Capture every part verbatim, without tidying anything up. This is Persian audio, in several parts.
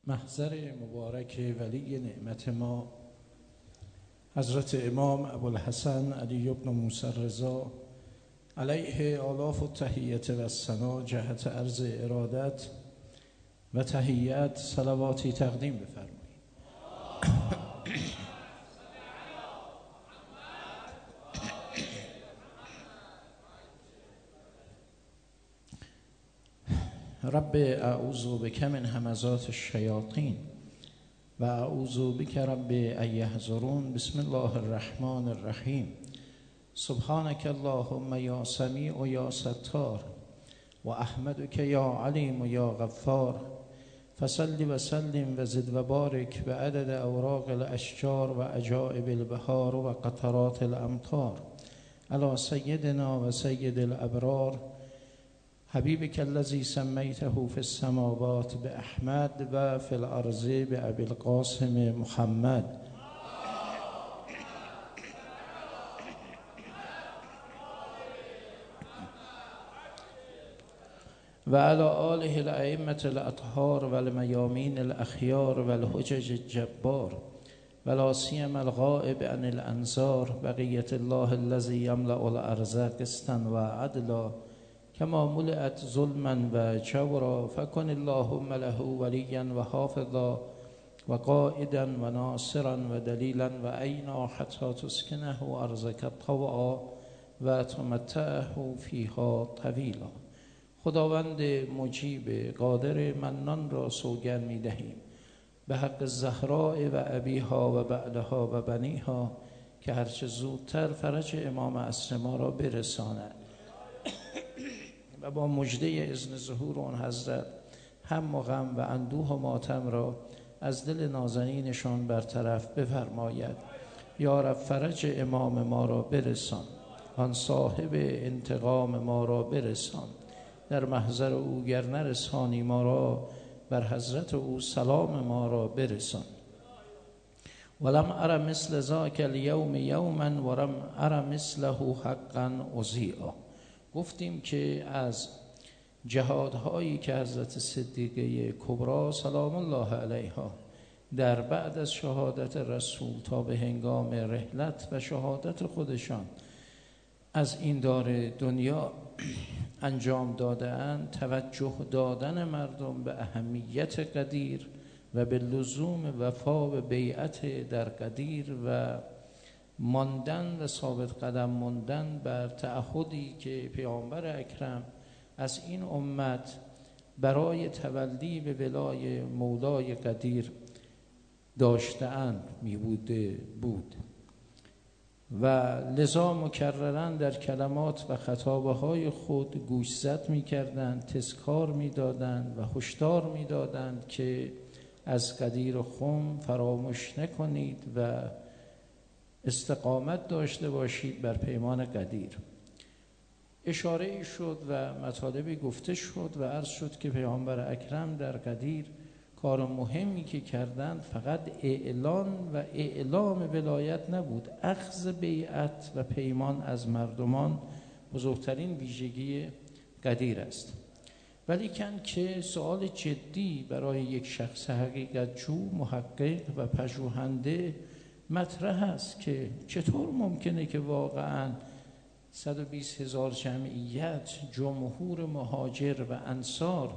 محضر مبارک ولی نعمت ما حضرت امام ابوالحسن علی بن موسی رضا علیه آلاف التحیت و الثنا جهت عرض ارادت و تحیت صلواتی تقدیم بفرمایید. رب اعوذ بک من همزات الشیاطین و اعوذ بک رب ان یحضرون. بسم الله الرحمن الرحیم. سبحانك اللهم یا سمیع و یا ستار و احمدک یا علیم و یا غفار. فصل و سلم و زد و بارک به عدد اوراق الاشجار و عجائب البهار و قطرات الامطار علی سیدنا و سید الابرار حبیبک الذی سمیته فی السماوات باحمد و فی الارض بابی القاسم محمد. و علی آله الائمة الاطهار و المیامین الاخیار و الحجج الجبار و لا سیما الغائب عن الانظار بقیة الله الذی یملأ الارض قسطا و عدلا کما ملئت ظلما و جورا. فکن اللهم له ولیا و حافظا و قائدا و ناصرا و دلیلا و عینا حتی تسکنه ارضک طوعا و تمتعه فیها طویلا. خداوند مجیب قادر منان را سوگند می دهیم به حق زهراء و ابیها و بعلها و بنیها که هرچه زودتر فرج امام عصر ما را برساند و با مژده اذن ظهور آن حضرت هم و غم و اندوه و ماتم را از دل نازنینشان برطرف بفرماید. یا رب فرج امام ما را برسان، آن صاحب انتقام ما را برسان. در محضر او گر نرسانی ما را، بر حضرت او سلام ما را برسان. ولم ار مثل ذاک الیوم یوما ولم ار مثله حقا اضیعا. گفتیم که از جهادهایی که حضرت صدیقه کبری سلام الله علیها در بعد از شهادت رسول تا به هنگام رحلت و شهادت خودشان از این دار دنیا انجام داده‌اند، توجه دادن مردم به اهمیت قدیر و به لزوم وفا و بیعت در قدیر و ماندن و ثابت قدم ماندن بر تعهدی که پیامبر اکرم از این امت برای تولی به ولای مولای قدیر داشته‌اند می بوده بود و لذا مکرراً در کلمات و خطابه های خود گوشزد می کردند، تذکار می دادند و هشدار می دادند که از قدیر خم فراموش نکنید و استقامت داشته باشید بر پیمان قدیر. اشاره شد و مطالبی گفته شد و عرض شد که پیامبر اکرم در قدیر کار مهمی که کردند فقط اعلان و اعلام ولایت نبود، اخذ بیعت و پیمان از مردمان بزرگترین ویژگی قدیر است. ولیکن که سوال جدی برای یک شخص حقیقت جو، محقق و پژوهنده مطرح است که چطور ممکنه که واقعاً صد و بیست هزار جمعیت، جمهور مهاجر و انصار،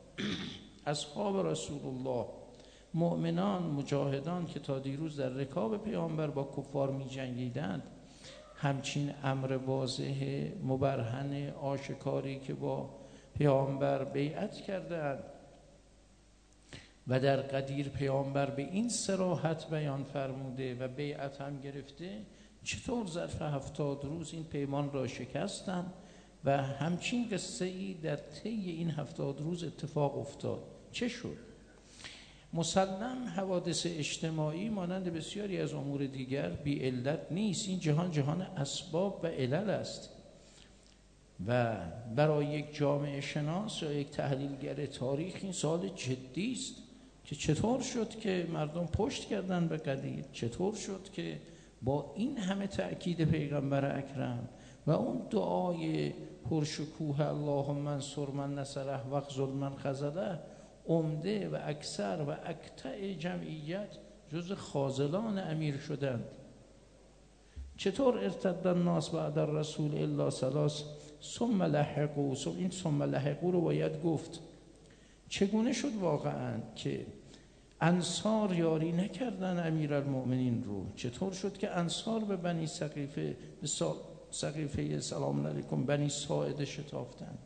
اصحاب رسول الله، مؤمنان، مجاهدان که تا دیروز در رکاب پیامبر با کفار می جنگیدند، همچین امر واضح مبرهن آشکاری که با پیامبر بیعت کردند و در قدیر پیامبر به این صراحت بیان فرموده و بیعت هم گرفته، چطور ظرف هفتاد روز این پیمان را شکستند و همچین قصه ای در طی این هفتاد روز اتفاق افتاد؟ چه شد؟ مسلم حوادث اجتماعی مانند بسیاری از امور دیگر بی علت نیست. این جهان جهان اسباب و علل است و برای یک جامعه شناس یا یک تحلیلگر تاریخ این سوال جدی است که چطور شد که مردم پشت کردن به قدیر، چطور شد که با این همه تأکید پیغمبر اکرم و اون دعای پرشکوه اللهم انصر من نصره واخذل من خذله، عمده و اکثر و اکتع جمعیت جز خاذلان امیر شدند. چطور ارتد الناس بعد الرسول الا ثلاث ثم لحقوا؟ این ثم لحقوا رو باید گفت. چگونه شد واقعا که انصار یاری نکردن امیرالمؤمنین رو؟ چطور شد که انصار به بنی ثقیفه به ثقیفه سلام علیکم بنی ساعده شتافتند؟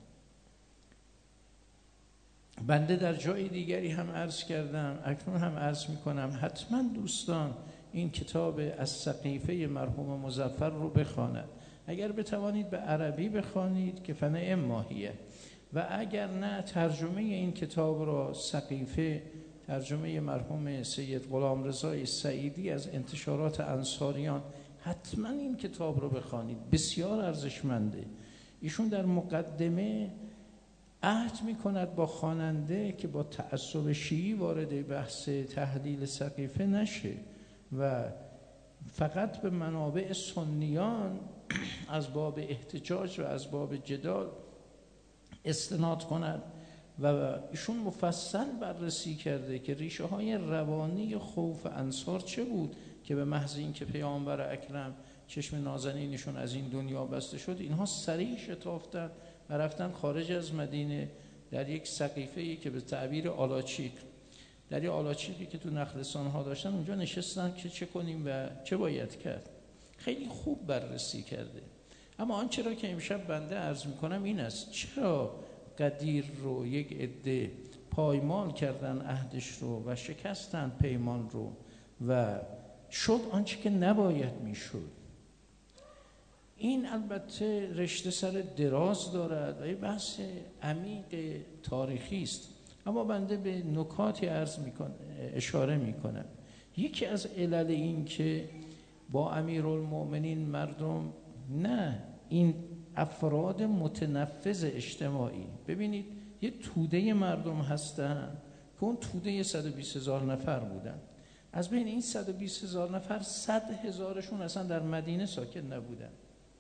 بنده در جای دیگری هم عرض کردم، اکنون هم عرض میکنم، حتما دوستان این کتاب از ثقیفه مرحوم مظفر رو بخواند. اگر بتوانید به عربی بخوانید که فنعم ماهیه، و اگر نه ترجمه این کتاب را ثقیفه، ترجمه مرحوم سید غلامرضا سعیدی از انتشارات انصاریان، حتما این کتاب رو بخوانید، بسیار ارزشمنده. ایشون در مقدمه عهد میکند با خواننده که با تعصب شیعی وارد بحث تحلیل ثقیفه نشه و فقط به منابع سنیان از باب احتجاج و از باب جدال استناد کند. و ایشون مفصل بررسی کرده که ریشه های روانی خوف انصار چه بود که به محض این که پیامبر اکرم چشم نازنینشون از این دنیا بسته شد، اینها سریع شتافتن و رفتن خارج از مدینه در یک سقیفه‌ای که به تعبیر آلاچیق، در یک آلاچیقی که تو نخلستان ها داشتن، اونجا نشستن که چه کنیم و چه باید کرد. خیلی خوب بررسی کرده. اما آنچه را که امشب بنده عرض میکنم این است: چرا قدیر رو یک عده پایمال کردن عهدش رو و شکستن پیمان رو و شد آنچه که نباید میشد؟ این البته رشته سر دراز دارد و یه بحث عمیق تاریخی است، اما بنده به نکاتی عرض میکنم، اشاره میکنم. یکی از علل این که با امیرالمؤمنین مردم، نه این افراد متنفذ اجتماعی، ببینید یه توده مردم هستن که اون توده صد و بیست هزار نفر بودن. از بین این صد و بیست هزار نفر صد هزارشون اصلا در مدینه ساکن نبودن.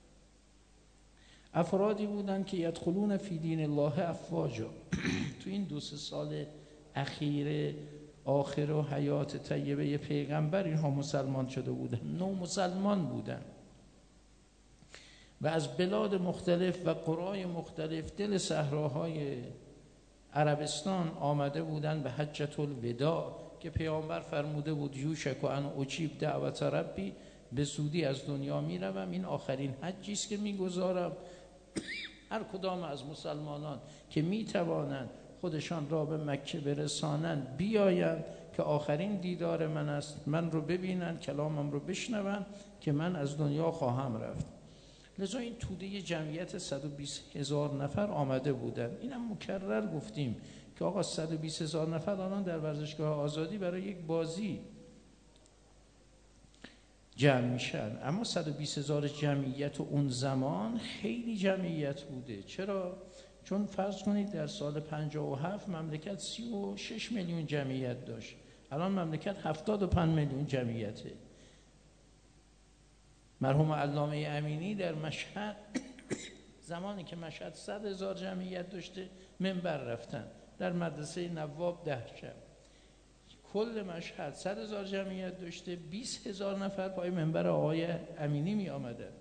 افرادی بودن که یدخلون فی دین الله افواجا. تو این دو سه سال اخیر آخر و حیات طیبه پیغمبر اینها مسلمان شده بودن، نو مسلمان بودن و از بلاد مختلف و قرای مختلف دل صحراهای عربستان آمده بودن به حجة الوداع که پیامبر فرموده بود یوشک ان اجیب دعوت ربی، به زودی از دنیا میروم، این آخرین حجی است که میگذارم. هر کدام از مسلمانان که میتوانند خودشان را به مکه برسانند بیایند که آخرین دیدار من است، من رو ببینند، کلامم رو بشنوند که من از دنیا خواهم رفت. لذا این توده جمعیت صد و بیست هزار نفر آمده بودند. اینم مکرر گفتیم که آقا صد و بیست هزار نفر الان در ورزشگاه آزادی برای یک بازی جمع میشن، اما صد و بیست هزار جمعیت اون زمان خیلی جمعیت بوده. چرا؟ چون فرض کنید در سال پنجاه و هفت مملکت سی و شش میلیون جمعیت داشت، الان مملکت هفتاد و پنج میلیون جمعیته. مرحوم علامه امینی در مشهد زمانی که مشهد صد هزار جمعیت داشته منبر رفتن، در مدرسه نواب ده شب. کل مشهد صد هزار جمعیت داشته، بیست هزار نفر پای منبر آقای امینی می آمده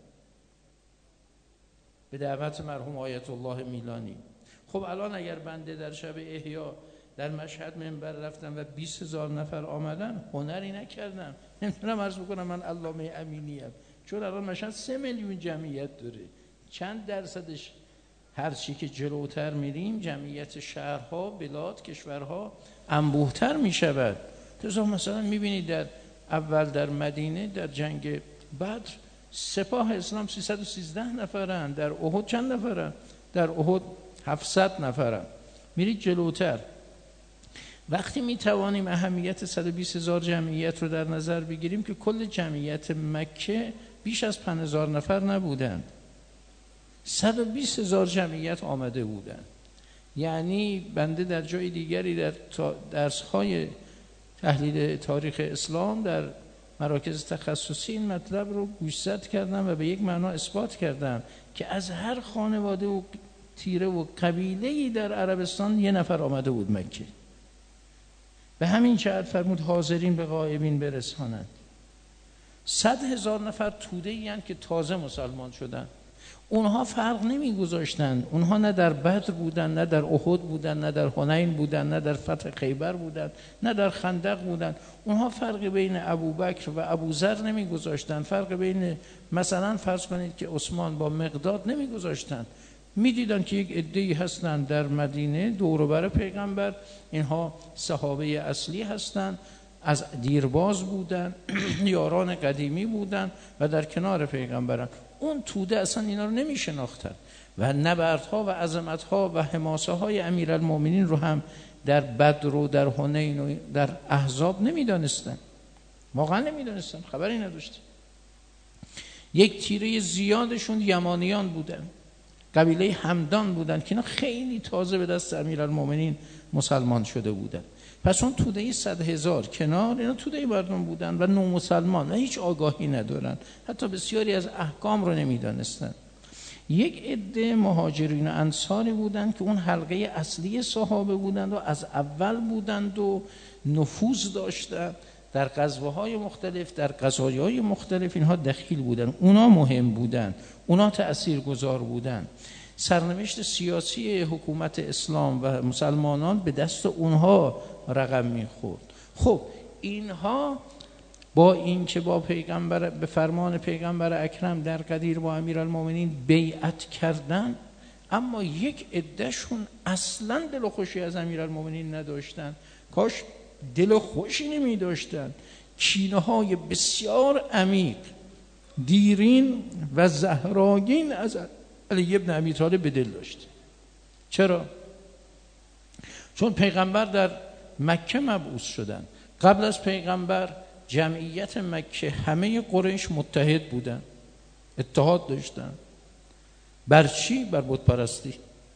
به دعوت مرحوم آیت الله میلانی. خب الان اگر بنده در شب احیا در مشهد منبر رفتم و بیست هزار نفر آمدن، هنری نکردم. نمیتونم عرض بکنم من علامه امینیم، چون الان مشهد سه میلیون جمعیت داره. چند درصدش هر چی که جلوتر میریم جمعیت شهرها، بلاد، کشورها انبوهتر میشود. تو مثلا میبینید در اول در مدینه در جنگ بدر سپاه اسلام سیصد و سیزده نفرن، در احد چند نفرن؟ در احد هفتصد نفرن. میرید جلوتر، وقتی میتوانیم اهمیت صد و بیست هزار جمعیت رو در نظر بگیریم که کل جمعیت مکه بیش از پنج هزار نفر نبودن، صد و بیست هزار جمعیت آمده بودن. یعنی بنده در جای دیگری در درس‌های تحلیل تاریخ اسلام در مراکز تخصصی این مطلب رو گوشزد کردم و به یک معنا اثبات کردم که از هر خانواده و تیره و قبیله‌ای در عربستان یه نفر آمده بود مکه. به همین جهت فرمود حاضرین به غایبین برسانند. صد هزار نفر توده این که تازه مسلمان شدن، اونها فرق نمی گذاشتن، اونها نه در بدر بودن، نه در احد بودن، نه در حنین بودن، نه در فتح خیبر بودن، نه در خندق بودن. اونها فرق بین ابوبکر و ابوذر نمی گذاشتن، فرق بین مثلا فرض کنید که عثمان با مقداد نمی گذاشتن. می دیدن که یک عده‌ای هستن در مدینه دور و بر پیغمبر، اینها صحابه اصلی هستن، از دیرباز بودن، یاران قدیمی بودن و در کنار پیغمبرن. اون توده اصلا اینا رو نمی شناختن و نبردها و عظمتها و حماسه های امیرالمومنین رو هم در بدر و در حنین و در احزاب نمی دانستن، واقعا نمی دانستن، خبری نداشتن. یک تیره زیادشون یمانیان بودن، قبیله همدان بودن که اینا خیلی تازه به دست امیرالمومنین مسلمان شده بودن. پس اون توده صد هزار کنار، اینا توده مردم بودن و نو مسلمان و هیچ آگاهی ندارن، حتی بسیاری از احکام رو نمیدانستن. یک عده مهاجرین و انصاری بودن که اون حلقه اصلی صحابه بودند و از اول بودند و نفوذ داشتن در غزوه‌های مختلف، در قضایای مختلف اینها دخیل بودن، اونا مهم بودن، اونا تأثیرگذار بودن. سرنوشت سیاسی حکومت اسلام و مسلمانان به دست اونها رقم میخورد. خب اینها با این که با پیغمبر به فرمان پیغمبر اکرم در قدیر با امیرالمومنین بیعت کردن، اما یک عدهشون اصلا دل و خوشی از امیرالمومنین نداشتن، کاش دل و خوشی نمی داشتن، کینه های بسیار عمیق، دیرین و زهراگین از علی ابن ابی طالب به دل داشت. چرا؟ چون پیغمبر در مکه مبعوث شدن. قبل از پیغمبر جمعیت مکه همه قریش متحد بودن، اتحاد داشتن. بر چی؟ بر بت پرستی.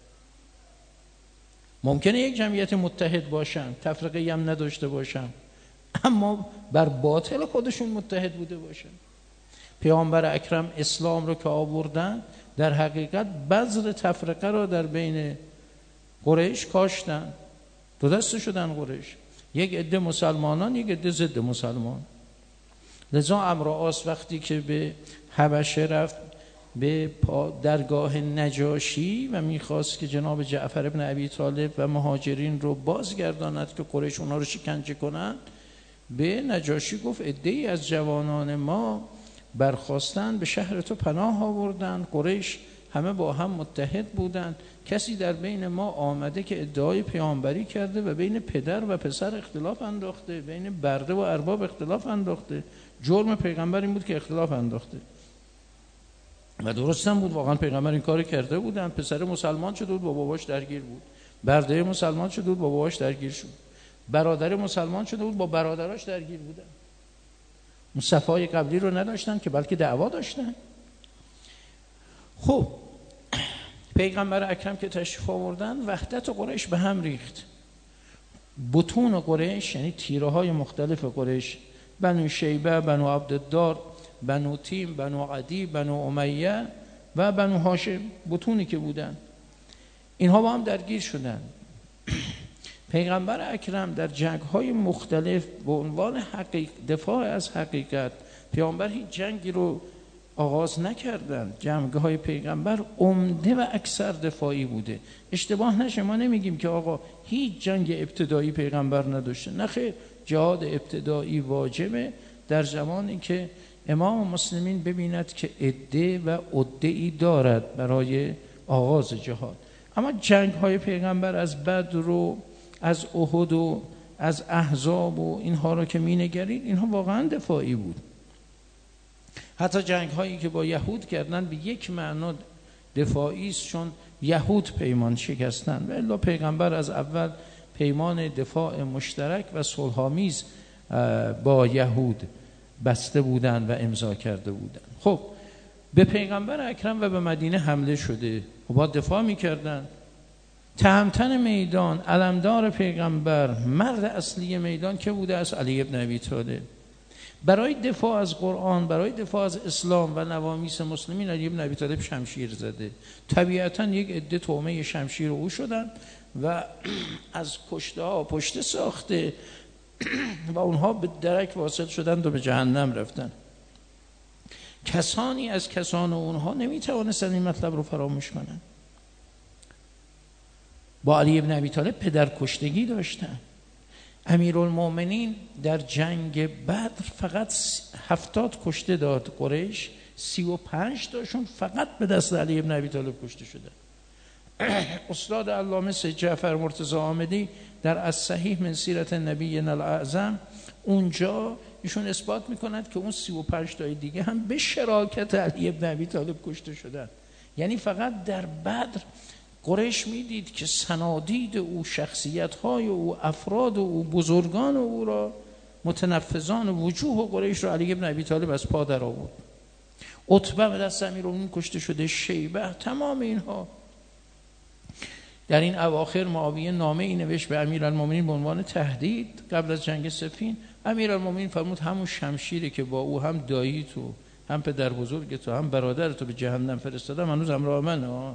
ممکنه یک جمعیت متحد باشن، تفرقه‌ای هم نداشته باشن، اما بر باطل خودشون متحد بوده باشن. پیامبر اکرم اسلام رو که آوردن، در حقیقت بذر تفرقه رو در بین قریش کاشتن، دو دسته شدن قریش، یک عده مسلمانان، یک عده ضد مسلمان. لذا عمرو عاص وقتی که به حبشه رفت به درگاه نجاشی و میخواست که جناب جعفر ابن ابی طالب و مهاجرین رو بازگرداند که قریش اونها رو شکنجه کنند، به نجاشی گفت عده‌ای از جوانان ما برخواستن به شهر تو پناه آوردن، قریش همه با هم متحد بودند، کسی در بین ما آمده که ادعای پیامبری کرده و بین پدر و پسر اختلاف انداخته، بین برده و ارباب اختلاف انداخته. جرم پیغمبر این بود که اختلاف انداخته و درست هم بود، واقعا پیغمبر این کار کرده بودن. پسر مسلمان شده بود با باباش درگیر بود، برده مسلمان شده بود با باباش درگیر شد، برادر مسلمان شده بود با برادراش درگیر بودن. اون صفای قبلی رو نداشتن که بلکه دعوا داشتن. خب پیغمبر اکرم که تشریف آوردن، وحدت قریش به هم ریخت. بطون قریش یعنی تیره های مختلف قریش، بنو شیبه، بنو عبدالدار، بنو تیم، بنو عدی، بنو امیه و بنو هاشم، بطونی که بودن، اینها با هم درگیر شدن. پیغمبر اکرم در جنگ‌های مختلف به عنوان حقیق دفاع از حقیقت، پیغمبر هیچ جنگی رو آغاز نکردن. جنگ‌های پیغمبر عمده و اکثر دفاعی بوده. اشتباه نشه، ما نمیگیم که آقا هیچ جنگ ابتدایی پیغمبر نداشته، نه خیر، جهاد ابتدایی واجبه در زمانی که امام مسلمین ببیند که عده و عده‌ای دارد برای آغاز جهاد. اما جنگ‌های پیغمبر از بدر و از احد و از احزاب و اینها رو که می‌نگرید، اینها واقعا دفاعی بود. حتی جنگ‌هایی که با یهود کردن به یک معنا دفاعی است، چون یهود پیمان شکستن و الا پیغمبر از اول پیمان دفاع مشترک و صلح‌آمیز با یهود بسته بودن و امضا کرده بودن. خب به پیغمبر اکرم و به مدینه حمله شده و با دفاع می‌کردن. تهمتن میدان، علمدار پیغمبر، مرد اصلی میدان که بوده از علی ابن ابی طالب. برای دفاع از قرآن، برای دفاع از اسلام و نوامیس مسلمین، علی ابن ابی طالب شمشیر زده. طبیعتاً یک عده تومه شمشیر او شدن و از کشته ها پشته ساخته، و اونها به درک واصل شدند و به جهنم رفتن. کسانی از کسان اونها نمیتوانستند این مطلب رو فراموش کنند. با علی ابن ابی طالب پدر کشتگی داشتن. امیرالمومنین در جنگ بدر فقط هفتاد کشته داد قریش، سی و پنج تاشون فقط به دست علی ابن ابی طالب کشته شدن. استاد علامه سید جعفر مرتضی عامدی در الصحیح من سیرت نبی الاعظم اونجا ایشون اثبات میکند که اون سی و پنج تای دیگه هم به شراکت علی ابن ابی طالب کشته شدن. یعنی فقط در بدر قریش میدید که صنادید او، شخصیت‌های او، افراد او، بزرگان او را، متنفذان وجوه قریش را علی ابن ابی طالب از پا در آورد. عتبه به دست امیرالمومنین کشته شده، شیبه، تمام اینها. در این اواخر معاویه نامه ای نوشت به امیرالمومنین به عنوان تهدید قبل از جنگ صفین. امیرالمومنین فرمود همون شمشیری که با او هم دایی تو، هم پدر بزرگ تو، هم برادر تو به جهنم فرستادم هنوز همراه منه.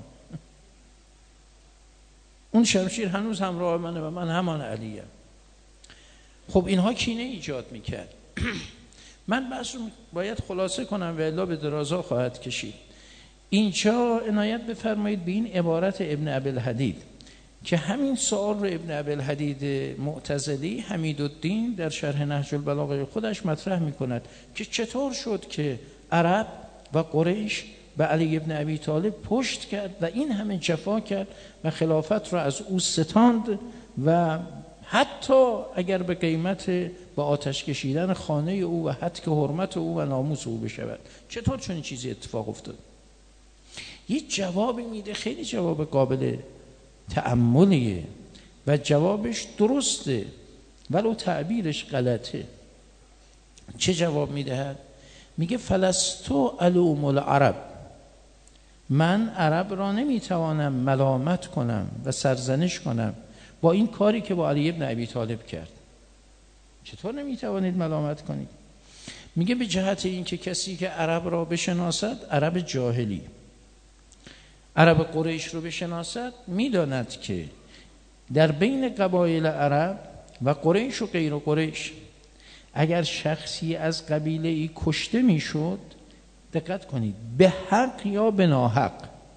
اون شمشیر هنوز همراه منه و من همان علیم. خب اینها کینه ایجاد میکرد. من بحث رو باید خلاصه کنم و الا به درازا خواهد کشید. اینجا عنایت بفرمایید به این عبارت ابن ابی‌الحدید که همین سوال رو ابن ابی‌الحدید معتزلی حمیدالدین در شرح نهج البلاغه خودش مطرح میکند که چطور شد که عرب و قریش به علی ابن ابی طالب پشت کرد و این همه جفا کرد و خلافت را از او ستاند و حتی اگر به قیمت با آتش کشیدن خانه او و هتک حرمت او و ناموس او بشود. چطور چون چیزی اتفاق افتاد؟ یه جوابی میده، خیلی جواب قابل تأملیه و جوابش درسته ولو تعبیرش غلطه. چه جواب میدهد؟ میگه فلستو علوم العرب، من عرب را نمیتوانم ملامت کنم و سرزنش کنم با این کاری که با علی ابن ابی طالب کرد. چطور نمیتوانید ملامت کنید؟ میگه به جهت این که کسی که عرب را بشناسد، عرب جاهلی، عرب قریش رو بشناسد، میداند که در بین قبایل عرب و قریش و غیر قریش اگر شخصی از قبیله ای کشته میشد، دقت کنید، به حق یا به ناحق،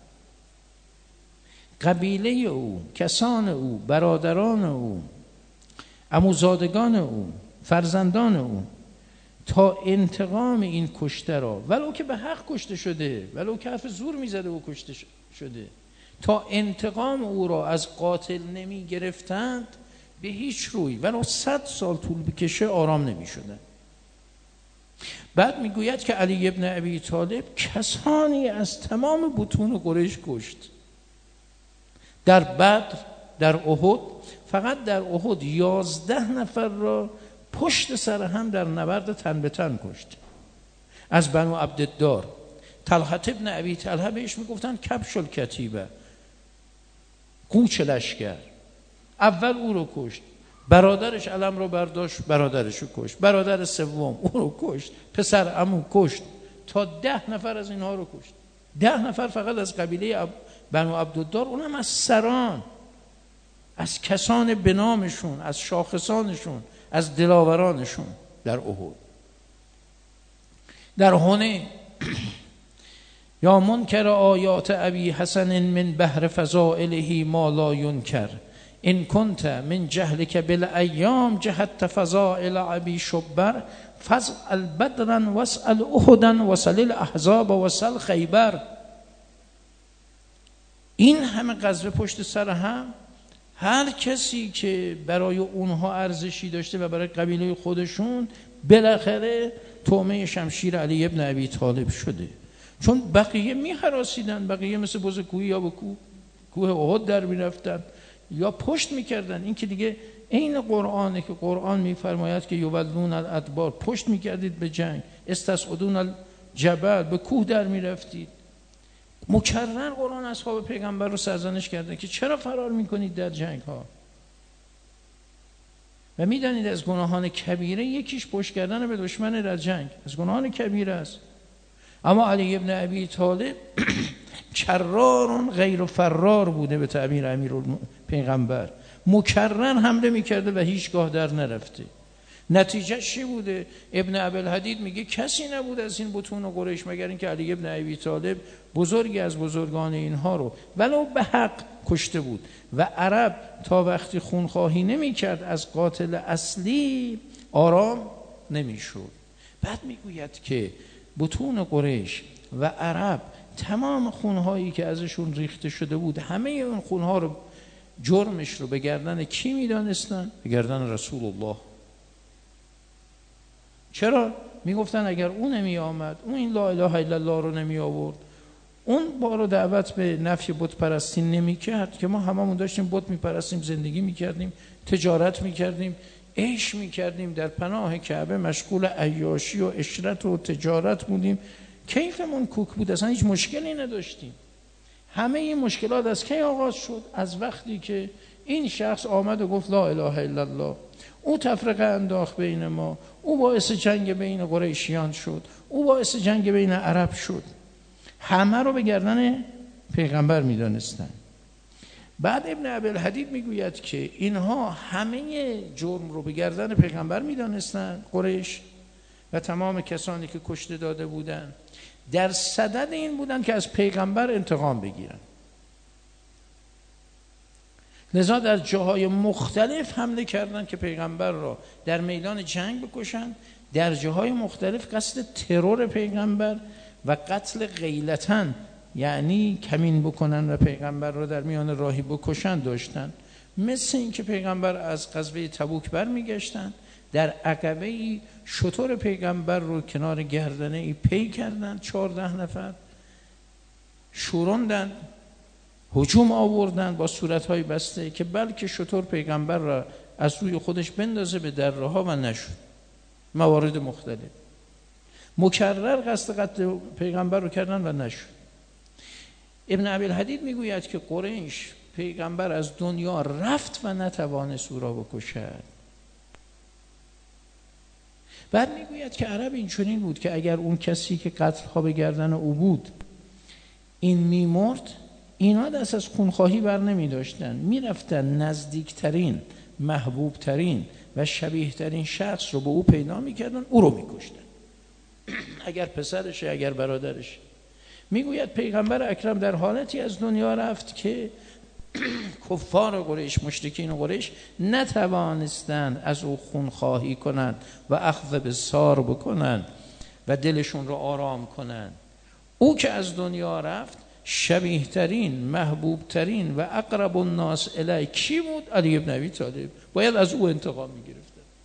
قبیله او، کسان او، برادران او، عموزادگان او، فرزندان او تا انتقام این کشته را، ولو که به حق کشته شده، ولو که حرف زور میزده و کشته شده، تا انتقام او را از قاتل نمی گرفتند، به هیچ روی ولو صد سال طول بکشه آرام نمی شدن. بعد میگوید که علی ابن ابی طالب کسانی از تمام بطون قریش کشت. در بدر، در احد، فقط در احد یازده نفر را پشت سر هم در نبرد تن به تن کشت. از بنو عبدالدار، طلحه ابن ابی طلحه بهش میگفتن کبش الکتیبه، قوچ لشکر. اول او رو کشت، برادرش علم رو برداشت، برادرش رو کشت، برادر سوم او رو کشت، پسر عمو کشت، تا ده نفر از اینها رو کشت. ده نفر فقط از قبیله بنو عبدالدار، اونم از سران، از کسان به نامشون، از شاخصانشون، از دلاورانشون در احد. در حنین یا منکر آیات ابی حسن من بحر فضائله ما لا ینکر ان کنت من جهلک بالایام جهت فضائل ابی شبر فاسأل بدرا واسأل احدا واسأل الاحزاب واسأل خیبر. این همه غزوه پشت سر هم، هر کسی که برای اونها ارزشی داشته و برای قبیله خودشون، بالاخره طعمه شمشیر علی ابن ابی طالب شده. چون بقیه می‌هراسیدن، بقیه مثل بز کوهی یا به کوه کوه احد در می‌رفتن یا پشت می‌کردن. این که دیگه عین قرآنه که قرآن می‌فرماید که یولون الادبار، پشت می‌کردید به جنگ، استصعدون الجبل، به کوه در می‌رفتید. مکرر قرآن اصحاب پیغمبر رو سرزنش کرده که چرا فرار میکنید در جنگ ها. و میدانید از گناهان کبیره یکیش پشت کردن به دشمن در جنگ، از گناهان کبیره است. اما علی ابن ابی طالب کرار غیر فرار بوده به تعبیر امیر پیغمبر، مکرر حمله میکرده و هیچگاه در نرفته. نتیجه چی بوده؟ ابن ابوالحدید میگه کسی نبود از این بطون قریش مگر اینکه علی ابن ابی طالب بزرگی از بزرگان اینها رو ولو به حق کشته بود و عرب تا وقتی خونخواهی نمیکرد از قاتل اصلی آرام نمیشد. بعد میگوید که بطون قریش و عرب تمام خونهایی که ازشون ریخته شده بود، همه اون خونها رو جرمش رو به گردن کی میدانستن؟ به گردن رسول الله. چرا؟ میگفتن اگر اون نمی آمد، اون این لا اله الا الله رو نمی آورد، اون با رو دعوت به نفی بت پرستی نمی کرد که ما هممون داشتیم بت می پرستیم، زندگی می کردیم، تجارت می کردیم، عیش می کردیم، در پناه کعبه مشغول عیاشی و عشرت و تجارت بودیم، کیفمون کوک بود، اصلا هیچ مشکلی نداشتیم. همه این مشکلات از کی آغاز شد؟ از وقتی که این شخص آمد و گفت لا اله الا الله. او تفرقه انداخت بین ما، او باعث جنگ بین قریشیان شد، او باعث جنگ بین عرب شد. همه رو به گردن پیغمبر میدانستن. بعد ابن ابوالحدید میگوید که اینها همه جرم رو به گردن پیغمبر میدانستن، قریش و تمام کسانی که کشته داده بودن در صدد این بودن که از پیغمبر انتقام بگیرن. لذا در جاهای مختلف حمله کردند که پیغمبر را در میدان جنگ بکشند، در جاهای مختلف قصد ترور پیغمبر و قتل غیلتاً، یعنی کمین بکنن و پیغمبر را در میان راهی بکشن داشتن. مثل این که پیغمبر از غزوه تبوک برمیگشتن، در عقبه شتر پیغمبر رو کنار گردنه ای پی کردن، چهارده نفر شوروندن، هجوم آوردن با صورتهای بسته که بلکه شتر پیغمبر را از روی خودش بندازه به دره ها و نشد. موارد مختلف مکرر قصد قتل پیغمبر رو کردن و نشد. ابن ابوالحدید میگوید که قریش پیغمبر از دنیا رفت و نتوانست او را بکشد. بعد میگوید که عرب این چنین بود که اگر اون کسی که قتل ها به گردن او بود این میمرد، اینا دست از خونخواهی بر نمی داشتن، می رفتن نزدیکترین، محبوبترین و شبیهترین شخص رو به او پیدا می کردن، او رو می کشتن، اگر پسرشه اگر برادرشه. میگوید پیغمبر اکرم در حالتی از دنیا رفت که کفار قریش، مشرکین قریش نتوانستند از او خونخواهی کنند و اخذ بصار بکنند و دلشون رو آرام کنند. او که از دنیا رفت، شبیه ترین، محبوب ترین و اقرب الناس الیه کی بود؟ علی ابن ابی طالب. باید از او انتقام میگرفتن،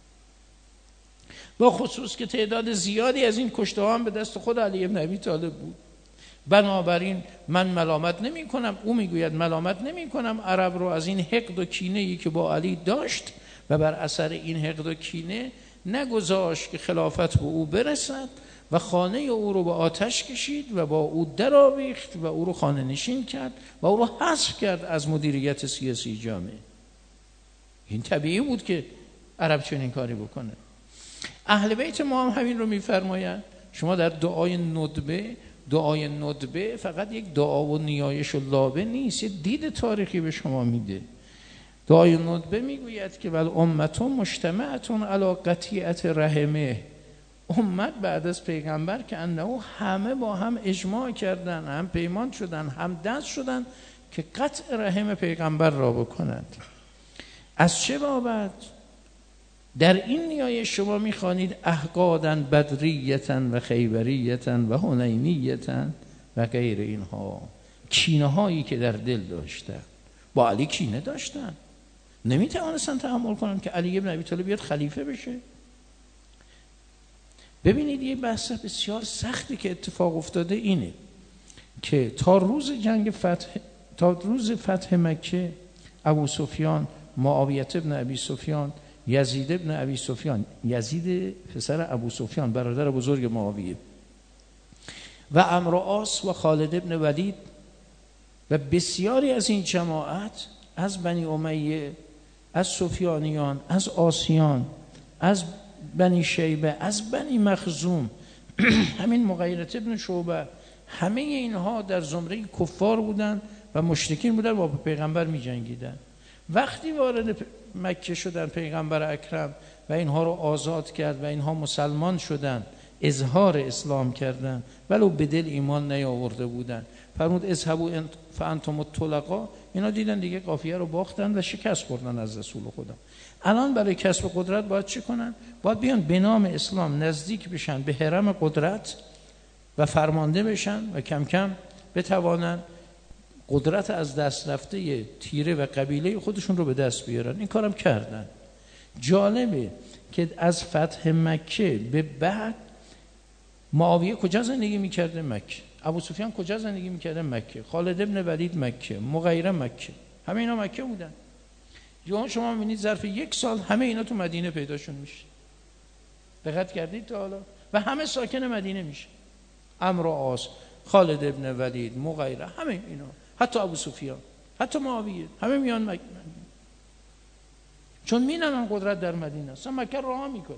با خصوص که تعداد زیادی از این کشته ها هم به دست خود علی ابن ابی طالب بود. بنابراین من ملامت نمی کنم، او میگوید ملامت نمی کنم عرب رو از این حقد و کینه ای که با علی داشت و بر اثر این حقد و کینه نگذاشت که خلافت به او برسد و خانه او رو به آتش کشید و با او درآویخت و او رو خانه نشین کرد و او رو حذف کرد از مدیریت سیاسی جامعه. این طبیعی بود که عرب چنین کاری بکنه. اهل بیت ما هم همین رو میفرمایند. شما در دعای ندبه، دعای ندبه فقط یک دعا و نیایش و لابه نیست، یه دید تاریخی به شما میده. دعای ندبه میگوید که ول امتون مجتمعتون علی قطیعت رحمه، امت بعد از پیغمبر که انه همه با هم اجماع کردن، هم پیمان شدن، هم دست شدن که قطع رحم پیغمبر را بکنند. از چه بابت؟ در این نیایش شما میخوانید احقادن بدریتن و خیبریتن و حنینیتن و غیر اینها، کینه هایی که در دل داشتن. با علی کینه داشتن، نمیتوانستن تحمل کنن که علی ابن ابی طالب بیاد خلیفه بشه. ببینید یه بحث بسیار سختی که اتفاق افتاده اینه که تا روز جنگ فتح، تا روز فتح مکه، ابو سفیان، معاویه ابن ابی سفیان، یزید ابن ابی سفیان، یزید پسر ابو سفیان برادر بزرگ معاویه، و عمرو و عاص و خالد ابن ولید و بسیاری از این جماعت از بنی امیه، از سفیانیان، از عاصیان، از بنی شیبه، از بنی مخزوم، همین مغیرة ابن شعبه، همه اینها در زمره کفار بودن و مشرکین بودن و با پیغمبر می جنگیدن. وقتی وارد مکه شدن پیغمبر اکرم و اینها رو آزاد کرد و اینها مسلمان شدن، اظهار اسلام کردن ولو به دل ایمان نیاورده بودن. فرمود اذهبوا فانتم الطلقاء. اینا دیدن دیگه قافیه رو باختن و شکست خوردن از رسول خدا. الان برای کسب قدرت باید چه کنن؟ باید بیان به نام اسلام نزدیک بشن به حرم قدرت و فرمانده بشن و کم کم بتوانن قدرت از دست رفته تیره و قبیله خودشون رو به دست بیارن. این کارم کردن. جالبه که از فتح مکه به بعد معاویه کجا زندگی میکرده؟ مکه. ابو سفیان کجا زندگی میکرده؟ مکه. خالد ابن ولید مکه. مغیره مکه. همه اینا مکه بودن. یا شما میبینید ظرف یک سال همه اینا تو مدینه پیداشون میشه. دقت کردید تا حالا؟ و همه ساکن مدینه میشه. عمرو و عاص، خالد ابن ولید، مغیره، همه اینا، حتی ابو سفیان، حتی معاویه، همه میان مکه. چون میدونن قدرت در مدینه است، مکه رها میکنه.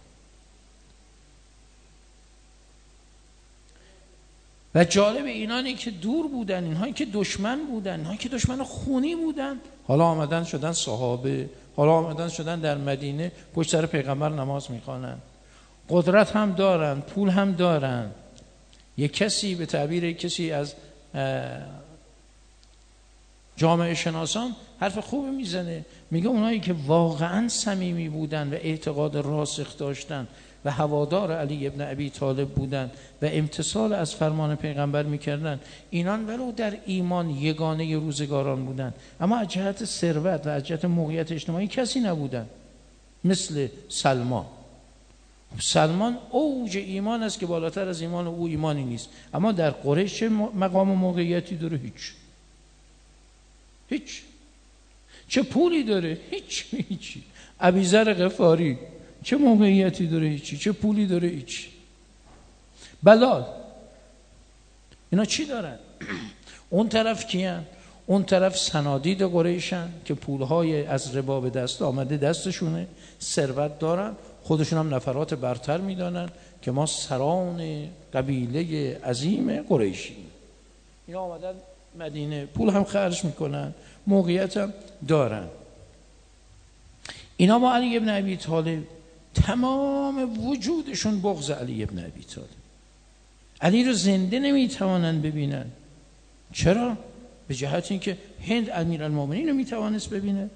و جالب اینانی که دور بودن، اینهایی که دشمن بودن، اینهایی که دشمن خونی بودن، حالا آمدن شدن صحابه، حالا آمدن شدن در مدینه پشت سر پیغمبر نماز میخوانن، قدرت هم دارن، پول هم دارن. یک کسی به تعبیر کسی از جامعه شناسان حرف خوبی میزنه، میگه اونایی که واقعا صمیمی بودن و اعتقاد راسخ داشتن و هوادار علی ابن ابی طالب بودن و امتثال از فرمان پیغمبر میکردن، اینان ولو در ایمان یگانه روزگاران بودن، اما از جهت ثروت و از جهت موقعیت اجتماعی کسی نبودن. مثل سلمان. سلمان اوج ایمان است که بالاتر از ایمان او ایمانی نیست، اما در قریش چه مقام و موقعیتی داره؟ هیچ هیچ. چه پولی داره؟ هیچ هیچ. ابیذر غفاری چه موقعیتی داره؟ هیچی. چه پولی داره؟ هیچ. بلال، اینا چی دارن؟ اون طرف کیان؟ اون طرف صنادید قریشن که پولهای از ربا به دست آمده دستشونه، ثروت دارن، خودشون هم نفرات برتر میدانن که ما سران قبیله عظیم قریشی. اینا آمدن مدینه، پول هم خرج میکنن، موقعیت هم دارن. اینا با علی ابن ابی طالب تمام وجودشون بغض علی ابن ابی طالب. علی رو زنده نمیتوانن ببینن. چرا؟ به جهت اینکه هند امیرالمومنین رو میتوانست ببینه.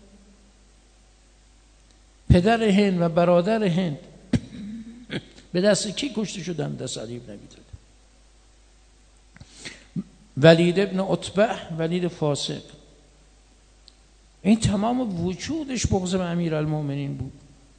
پدر هند و برادر هند به دست کی کشته شدن؟ دست علی ابن ابی طالب. ولید ابن عتبه، ولید فاسق، این تمام وجودش بغض به امیرالمومنین بود.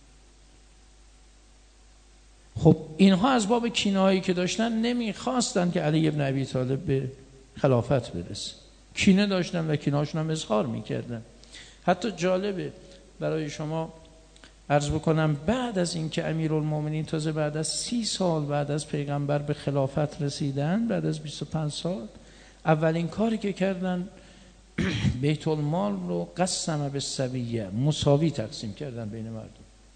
خب اینها از باب کینه‌هایی که داشتن نمیخواستن که علی ابن ابی طالب به خلافت برسه. کینه داشتن و کینه‌هاشون هم اظهار میکردن. حتی جالبه برای شما عرض بکنم، بعد از اینکه امیرالمومنین تازه بعد از سی سال بعد از پیغمبر به خلافت رسیدن، بعد از بیست و پنج سال، اولین کاری که کردن بیت المال رو قسم بالسویه، مساوی تقسیم کردن بین مردم،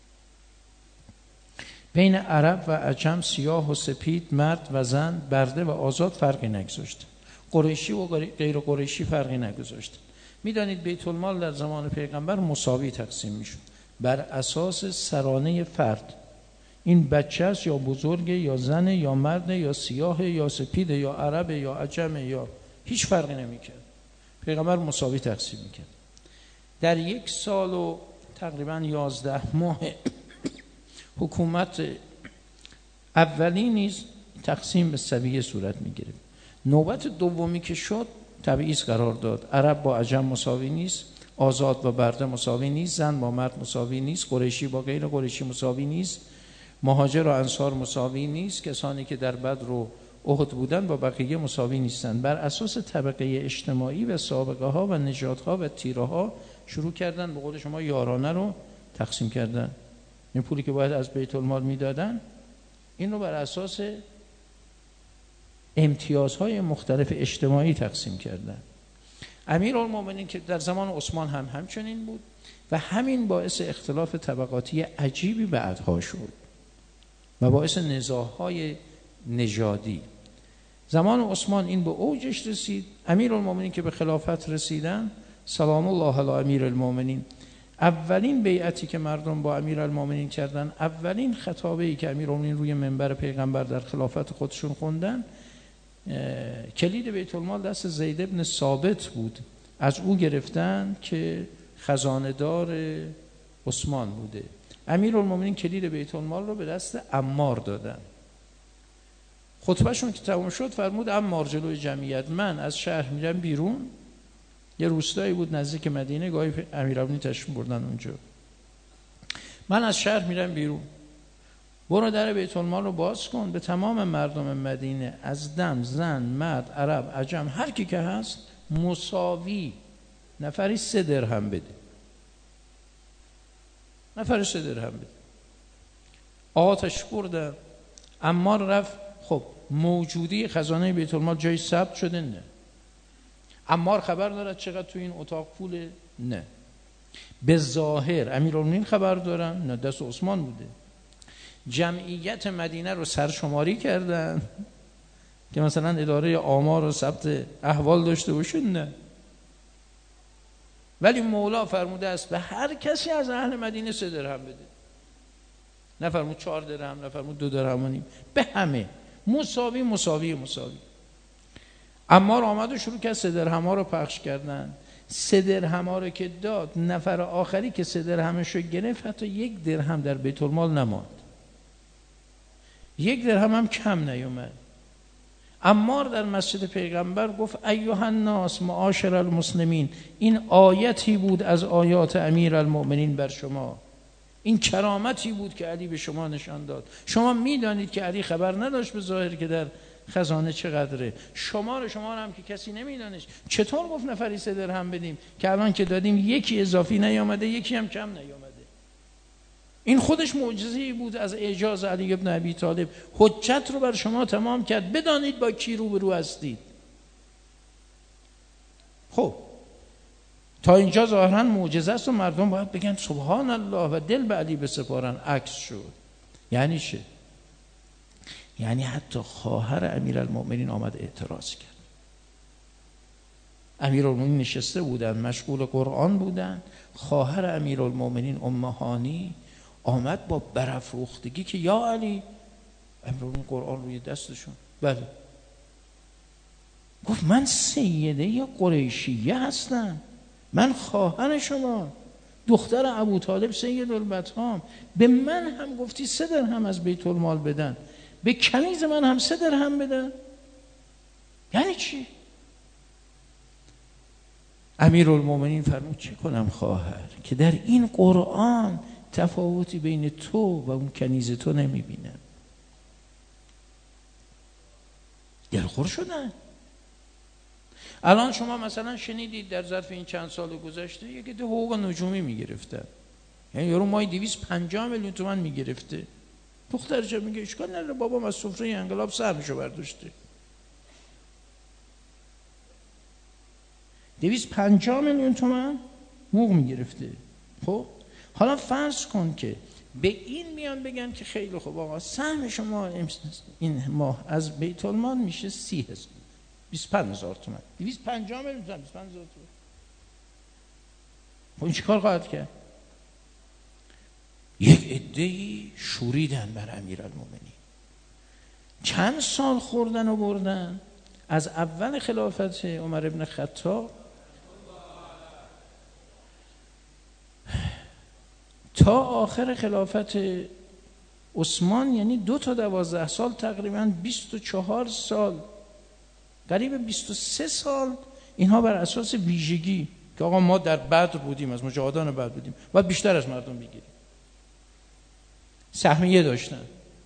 بین عرب و عجم، سیاه و سپید، مرد و زن، برده و آزاد فرقی نگذاشتن، قریشی و غیر قریشی فرقی نگذاشتن. میدانید بیت المال در زمان پیغمبر مساوی تقسیم میشد بر اساس سرانه فرد. این بچه است یا بزرگه یا زنه یا مرده یا سیاه یا سپیده یا عربه یا عجمه، یا هیچ فرقی نمیکرد. پیغمبر مساوی تقسیم میکرد. در یک سال و تقریبا یازده ماه حکومت اولی نیز تقسیم به سویه صورت میگیره. نوبت دومی که شد تبعیض قرار داد. عرب با عجم مساوی نیست، آزاد با برده مساوی نیست، زن با مرد مساوی نیست، قریشی با غیر قریشی مساوی نیست، مهاجر و انصار مساوی نیست، کسانی که در بدر و احد بودن با بقیه مساوی نیستند. بر اساس طبقه اجتماعی و سابقه ها و نژادها و تیره ها شروع کردن به قول شما یارانه رو تقسیم کردن. این پولی که باید از بیت المال میدادن، این رو بر اساس امتیازهای مختلف اجتماعی تقسیم کردن. امیرالمومنین که در زمان عثمان هم همچنین بود و همین باعث اختلاف طبقاتی عجیبی بعدها شد و باعث نزاع‌های نژادی. زمان عثمان این به اوجش رسید. امیرالمومنین که به خلافت رسیدن، سلام الله علی امیرالمومنین، اولین بیعتی که مردم با امیرالمومنین کردن، اولین خطابه‌ای که امیرالمومنین روی منبر پیغمبر در خلافت خودشون خوندن، کلید بیت المال دست زید بن ثابت بود. از او گرفتن که خزانه دار عثمان بوده. امیرالمومنین کلید بیت المال رو به دست عمار دادن. خطبهشون که تمام شد فرمود عمار جلوی جمعیت، من از شهر میرم بیرون. یه روستایی بود نزدیک مدینه، گاهی امیرالمومنین تشریف بردن اونجا. من از شهر میرم بیرون، برو در بیت المال رو باز کن، به تمام مردم مدینه از دم، زن، مرد، عرب، عجم، هر کی که هست مساوی نفری سه درهم بده. نفری سه درهم بده. آتش بردن. عمار رفت. خب موجودی خزانه بیت المال جای ثبت شده؟ نه. عمار خبر دارد چقدر تو این اتاق پوله؟ نه. به ظاهر امیرالمومنین خبر دارن؟ نه، دست عثمان بوده. جمعیت مدینه رو سرشماری کردن که مثلا اداره آمار و ثبت احوال داشته باشه؟ نه. ولی مولا فرموده است به هر کسی از اهل مدینه سه درهم بده. نفرمود چهار درهم، نفرمود دو درهم و نیم، به همه مساوی مساوی مساوی. عمار آمد و شروع کرد سه درهم ها رو پخش کردن. سه درهم ها رو که داد، نفر آخری که سه درهمش رو گرفت حتی یک درهم در بیت المال نماند. یک درهم هم کم نیومد. عمار در مسجد پیغمبر گفت ایها الناس معاشر المسلمین، این آیتی بود از آیات امیرالمومنین بر شما، این کرامتی بود که علی به شما نشان داد. شما میدانید که علی خبر نداشت به ظاهر که در خزانه چقدره، شما رو شما رو هم که کسی نمیدانست. چطور گفت نفری سه درهم بدیم که الان که دادیم یکی اضافی نیامده، یکی هم کم نیامده؟ این خودش معجزه‌ای بود از اعجاز علی ابن ابی طالب. حجت رو بر شما تمام کرد، بدانید با کی روبرو هستید. خب تا اینجا ظاهرا معجزه است و مردم باید بگن سبحان الله و دل به علی بسپارن. عکس شد. یعنی چه؟ یعنی حتی خواهر امیرالمومنین آمد اعتراض کرد. امیرالمومنین نشسته بودن مشغول قرآن بودن، خواهر امیرالمومنین ام هانی آمد با برافروختگی که یا علی، امیرالمومنین قرآن روی دستشون، بله، گفت من سیده قریشیه هستم، من خواهر شما، دختر ابو طالب سید البطحام، به من هم گفتی سه درهم از بیت المال بدن، به کنیز من هم سه درهم بدن؟ یعنی چی؟ امیرالمومنین فرمود چه کنم خواهر که در این قرآن تفاوتی بین تو و اون کنیز تو نمیبینم. دلخور شدن. الان شما مثلا شنیدید در ظرف این چند سال گذشته یکی ده حقوق نجومی میگرفتن، یعنی یارو مای دویست و پنجاه میلیون تومان میگرفته. دخترش میگه اشکال نداره بابام از سفره انقلاب سهمشو برداشته. دویست و پنجاه میلیون تومان حقوق میگرفته. خب حالا فرض کن که به این میان بگن که خیلی خوب آقا سهم شما این ماه از بیت المال میشه سی هزار، بیست و پنج هزار تومان، دویست و پنجاه میلیون تومان، بیست و پنج هزار تومان. خب این چیکار خواهد کرد؟ یک عده‌ای شوریدن بر امیرالمومنین، چند سال خوردن و بردن. از اول خلافت عمر ابن خطاب تا آخر خلافت عثمان، یعنی دو تا دوازده سال، تقریبا بیست و چهار سال، قریب بیست و سه سال، اینها بر اساس ویژگی که آقا ما در بدر بودیم، از مجاهدان بدر بودیم، باید بیشتر از مردم بگیریم، سهمیه داشتن.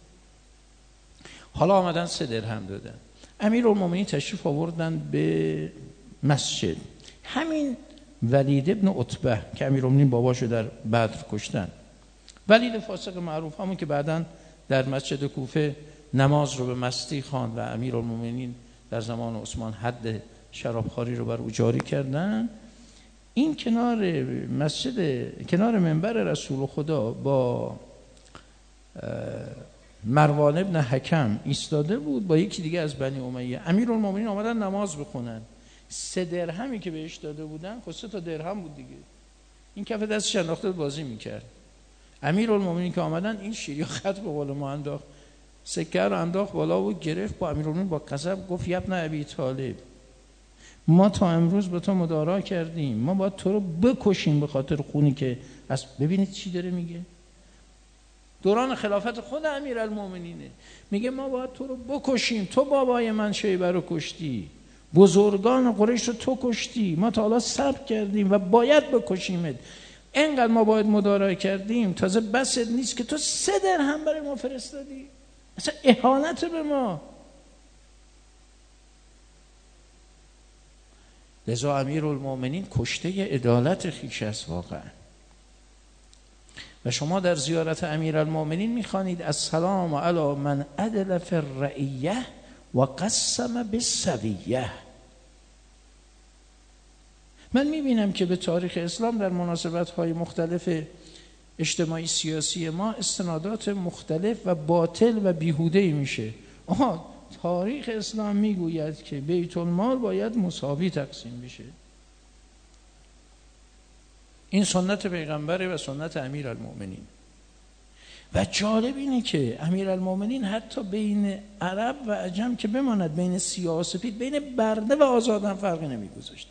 حالا آمدن سه درهم دادن. امیرالمومنین تشریف آوردن به مسجد. همین ولید ابن عتبه که امیرالمومنین باباشو در بدر کشتن، ولید فاسق معروف، همون که بعداً در مسجد کوفه نماز رو به مستی خواند و امیرالمومنین در زمان عثمان حد شرابخواری رو بر او جاری کردن، این کنار مسجد، کنار منبر رسول خدا با مروان ابن حکم ایستاده بود با یکی دیگه از بنی امیه. امیرالمومنین آمدن نماز بخونن. سه درهمی که بهش داده بودن، خب سه تا درهم بود دیگه، این کف دستش انداخته بازی میکرد. امیرالمومنین که آمدن این شیری خط به قول ما انداخت، سکه رو انداخت بالا و گرفت، با امیرالمومنین با غضب گفت ابن ابی طالب، ما تا امروز به تو مدارا کردیم، ما باید تو رو بکشیم به خاطر خونی که از. ببینید چی داره میگه، دوران خلافت خود امیرالمومنینه، میگه ما باید تو رو بکشیم، تو بابای من شیبه رو کشتی، بزرگان قریش رو تو کشتی، ما تا حالا صبر کردیم و باید بکشیمت، اینقدر ما باید مدارا کردیم، تازه بست نیست که تو سه درهم برای ما فرستادی، اصلا اهانت به ما. لذا امیرالمومنین کشته عدالت خویش است واقعا. و شما در زیارت امیرالمومنین میخوانید السلام علی من عدل فی الرعیه و قسم بالسویه. من میبینم که به تاریخ اسلام در مناسبت‌های مختلف اجتماعی سیاسی ما استنادات مختلف و باطل و بیهوده‌ای میشه. آها، تاریخ اسلام میگوید که بیت المال باید مساوی تقسیم بشه. این سنت پیغمبره و سنت امیرالمومنین. و جالب اینه که امیرالمومنین حتی بین عرب و عجم که بماند، بین سیاه و سفید، بین برده و آزاد هم فرقی نمیگذاشت.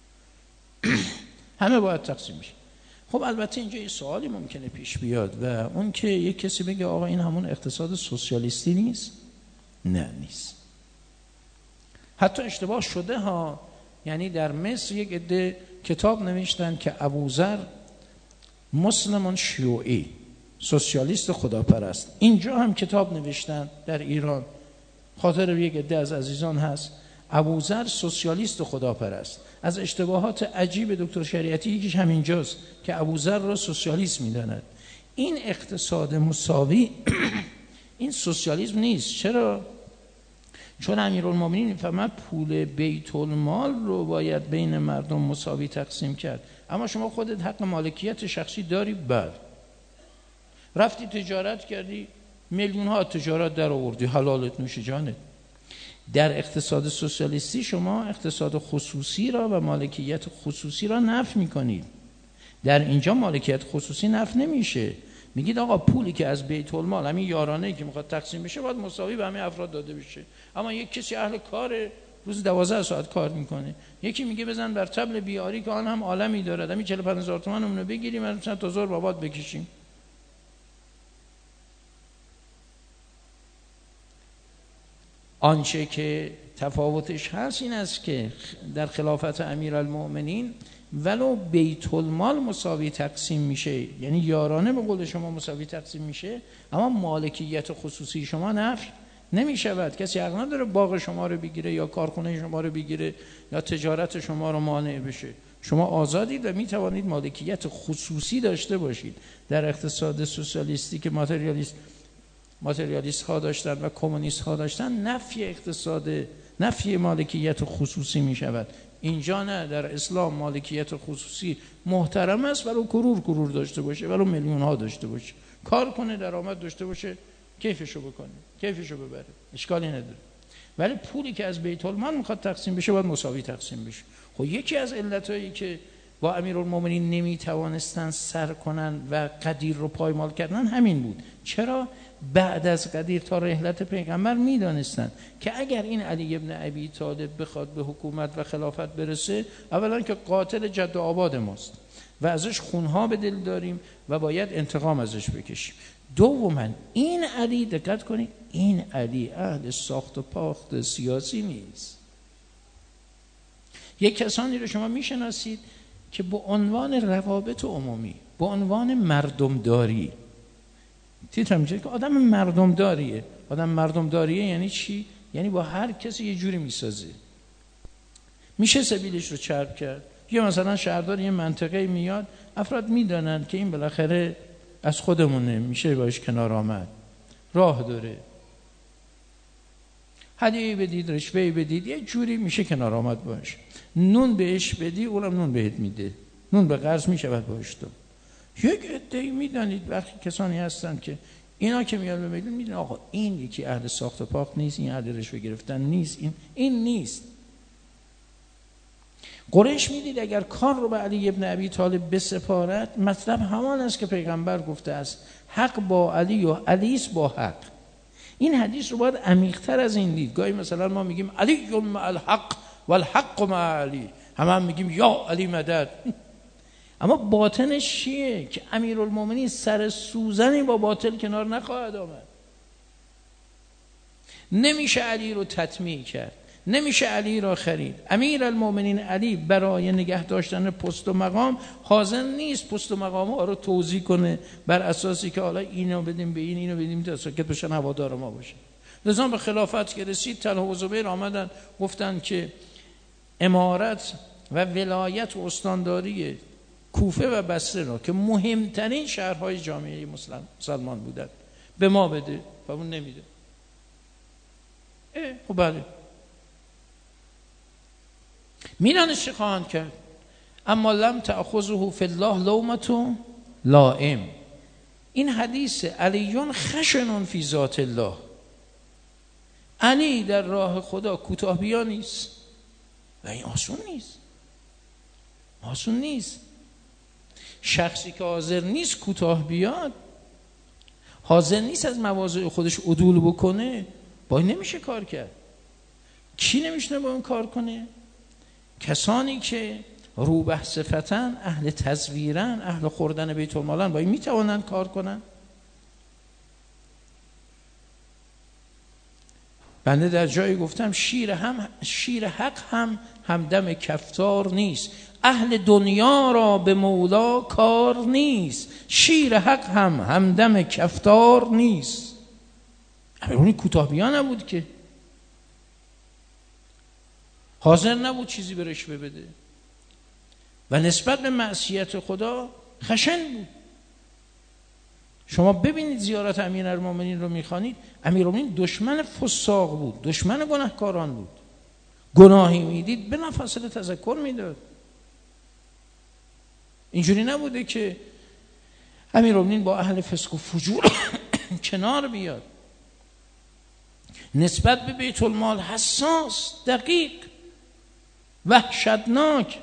همه باید تقسیم بشه. خب البته اینجا یه سوالی ممکنه پیش بیاد و اون که یک کسی بگه آقا این همون اقتصاد سوسیالیستی نیست؟ نه نیست. حتی اشتباه شده ها. یعنی در مصر یک عده کتاب نوشتن که ابوذر مسلمان شیوعی، سوسیالیست خداپرست. اینجا هم کتاب نوشتن در ایران، خاطر یک عده از عزیزان هست، ابوذر سوسیالیست خداپرست. از اشتباهات عجیب دکتر شریعتی یکیش همینجاست که ابوذر را سوسیالیست میداند. این اقتصاد مساوی این سوسیالیسم نیست. چرا؟ چون امیرالمومنین میفهمد پول بیت المال رو باید بین مردم مساوی تقسیم کرد. اما شما خودت حق مالکیت شخصی داری؟ بله. رفتی تجارت کردی، میلیون ها تجارت در آوردی، حلالت نوش جانت. در اقتصاد سوسیالیستی شما اقتصاد خصوصی را و مالکیت خصوصی را نفی میکنید. در اینجا مالکیت خصوصی نفی نمیشه. میگید آقا پولی که از بیت المال، همین یارانه‌ای که میخواد تقسیم بشه، باید مساوی به همه افراد داده بشه. اما یک کسی اهل کار، روز دوازده ساعت کار میکنه، یکی میگه بزن بر طبل بیاری که آن هم عالمی داره، همین چهل و پنج هزار تومان اونو بگیریم از چند تا زور بابات بکشیم. آنچه که تفاوتش هست این است که در خلافت امیرالمومنین ولو بیت المال مساوی تقسیم میشه، یعنی یارانه به قول شما مساوی تقسیم میشه، اما مالکیت خصوصی شما نفی نمیشود. کسی حق نداره باغ شما رو بگیره یا کارخونه شما رو بگیره یا تجارت شما رو مانع بشه. شما آزادید و میتوانید مالکیت خصوصی داشته باشید. در اقتصاد سوسیالیستی که ماتریالیست ماتریالیست ها داشتن و کمونیست ها داشتن، نفی اقتصاد، نفی مالکیت خصوصی می شود. اینجا نه، در اسلام مالکیت خصوصی محترم است، ولو کرور کرور داشته باشه، ولو میلیون ها داشته باشه، کار کنه، درآمد داشته باشه، کیفشو بکنه، کیفشو ببره، اشکالی نداره. ولی پولی که از بیت المال میخواد تقسیم بشه باید مساوی تقسیم بشه. خب یکی از علتایی که با امیرالمومنین نمیتوانستن سر کنن و قدیر رو پایمال کردن همین بود. چرا؟ بعد از قدیر تا رحلت پیغمبر میدانستن که اگر این علی ابن ابی طالب بخواد به حکومت و خلافت برسه، اولا که قاتل جد آباد ماست و ازش خونها به دل داریم و باید انتقام ازش بکشیم. دوما این علی، دقت کنید، این علی اهل ساخت و پاخت سیاسی نیست. یک کسانی رو شما میشناسید که به عنوان روابط عمومی، به عنوان مردمداری، تیترم که آدم مردمداریه. آدم مردمداریه یعنی چی؟ یعنی با هر کسی یه جوری میسازه، میشه سبیلش رو چرب کرد. یا مثلا شهردار یه منطقه میاد، افراد میدانن که این بالاخره از خودمونه، میشه باش کنار آمد، راه داره، هدیه بدید، رشوه بدید، یه جوری میشه کنار آمد باش. نون بهش بدی، اونم نون بهت میده، نون به قرض میشود باش. تو یک عده‌ای میدانید وقتی کسانی هستن که اینا که میاد به میدون میدونن آقا این یکی اهل ساخت و پاخت نیست، این اهل رشوه گرفتن نیست، این این نیست. قریش میدید اگر کار رو به علی ابن ابی طالب بسپارد، مطلب همان است که پیغمبر گفته است حق با علی و علی است با حق. این حدیث رو باید عمیق‌تر از این دید. گاهی مثلا ما میگیم علی مع الحق و الحق مع علی، همه هم میگیم یا علی مدد. اما باطنش چیه؟ که امیرالمومنین سر سوزنی با باطل کنار نخواهد آمد. نمیشه علی رو تطمیع کرد، نمیشه علی را خرید. امیرالمومنین علی برای نگه داشتن پست و مقام حاضر نیست پست و مقام ها رو توزیع کنه بر اساسی که حالا اینو بدیم به این، اینو بدیم تا ساکت بشن هوادار ما باشه. لذا به خلافت که رسید، طلحه و زبیر آمدن گفتن که امارت و ولایت و استانداری کوفه و بصره را که مهمترین شهرهای جامعه مسلمان بودند به ما بده. و اون نمیده. خب بله، میرانش چه خواهند کرد؟ اما لم تأخذه فی الله لومة لائم. این حدیث علیون خشن فی ذات الله، علی در راه خدا کوتاه بیا نیست و این آسون نیست، آسون نیست. شخصی که حاضر نیست کوتاه بیاد، حاضر نیست از مواضع خودش عدول بکنه، با این نمیشه کار کرد. کی نمیشه با اون کار کنه؟ کسانی که روبه صفتن، اهل تزویرن، اهل خوردن بیت المالن، با این میتوانند کار کنن. بنده در جایی گفتم شیر هم شیر حق هم همدم کفتار نیست. اهل دنیا را به مولا کار نیست، شیر حق هم همدم کفتار نیست. اونی کوتاه بیا نبود که، حاضر نبود چیزی به رشوه بده و نسبت به معصیت خدا خشن بود. شما ببینید زیارت امیرالمومنین رو میخوانید، امیرالمومنین دشمن فساق بود، دشمن گناهکاران بود. گناهی میدید بلافاصله تذکر میداد. اینجوری نبوده که امیرالمومنین با اهل فسق و فجور کنار بیاد. نسبت به بیت المال حساس، دقیق، وحشتناک.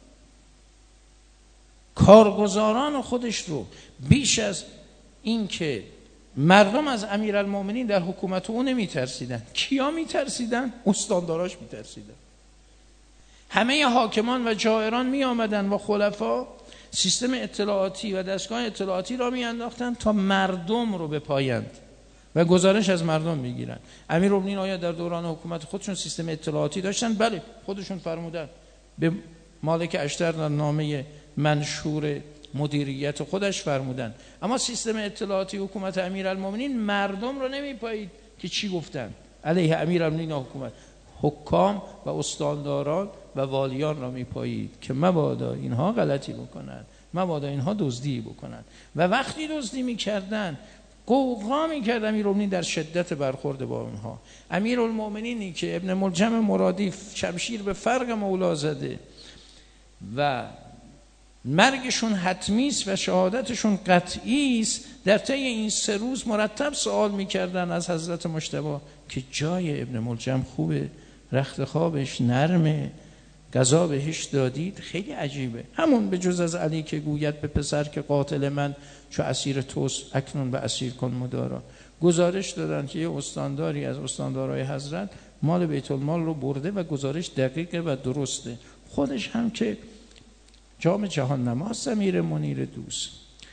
کارگزاران خودش رو بیش از این که مردم از امیرالمومنین در حکومت او نمیترسیدن. کیا میترسیدن؟ استانداراش میترسیدن. همه حاکمان و جائران می آمدن و خلفا سیستم اطلاعاتی و دستگاه اطلاعاتی را می انداختن تا مردم رو بپایند و گزارش از مردم میگیرن. امیرالمومنین آیا در دوران حکومت خودشون سیستم اطلاعاتی داشتن؟ بله، خودشون فرمودن. به مالک اشتر در نامه منشور مدیریت خودش فرمودن. اما سیستم اطلاعاتی حکومت امیرالمومنین مردم رو نمیپایید که چی گفتن علیه امیرالمومنین حکومت، حکام و استانداران و والیان را میپایید که مبادا اینها غلطی بکنن، مبادا اینها دزدی بکنن. و وقتی دزدی میکردن قوقا میکرد امیرالمومنین در شدت برخورد با اونها. امیرالمومنینی که ابن ملجم مرادی شمشیر به فرق مولا زده و مرگشون حتمی است و شهادتشون قطعی است، در طی این سه روز مرتب سوال میکردن از حضرت مجتبی که جای ابن ملجم خوبه، رخت خوابش نرمه، غذا بهش دادید؟ خیلی عجیبه. همون به جز از علی که گوید به پسر که قاتل من چو اسیر توست اکنون به اسیر کن مدارا. گزارش دادن که یه استانداری از استاندارای حضرت مال بیت المال رو برده و گزارش دقیقه و درسته. خودش هم که جام جهان نماست، امیر منیر دوست،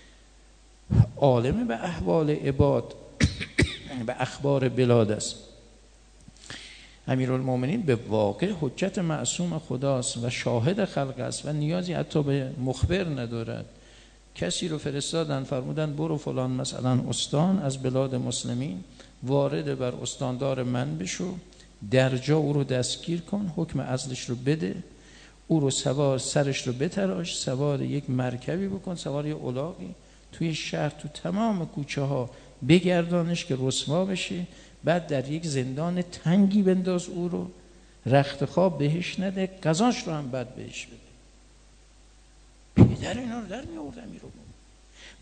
عالم به احوال عباد به اخبار بلاد است. امیرالمومنین به واقع حجت معصوم خداست و شاهد خلق است و نیازی حتی به مخبر ندارد. کسی رو فرستادن فرمودن برو فلان مثلا استان از بلاد مسلمین، وارد بر استاندار من بشو، درجا او رو دستگیر کن، حکم عزلش رو بده، او رو سوار، سرش رو بتراش، سوار یک مرکبی بکن، سوار یک الاغی توی شهر تو تمام کوچه ها بگردانش که رسوا بشه، بعد در یک زندان تنگی بنداز او رو، رخت خواب بهش نده، غذاش رو هم بعد بهش بده. پدر اینا رو در می آورد امیرالمومنین.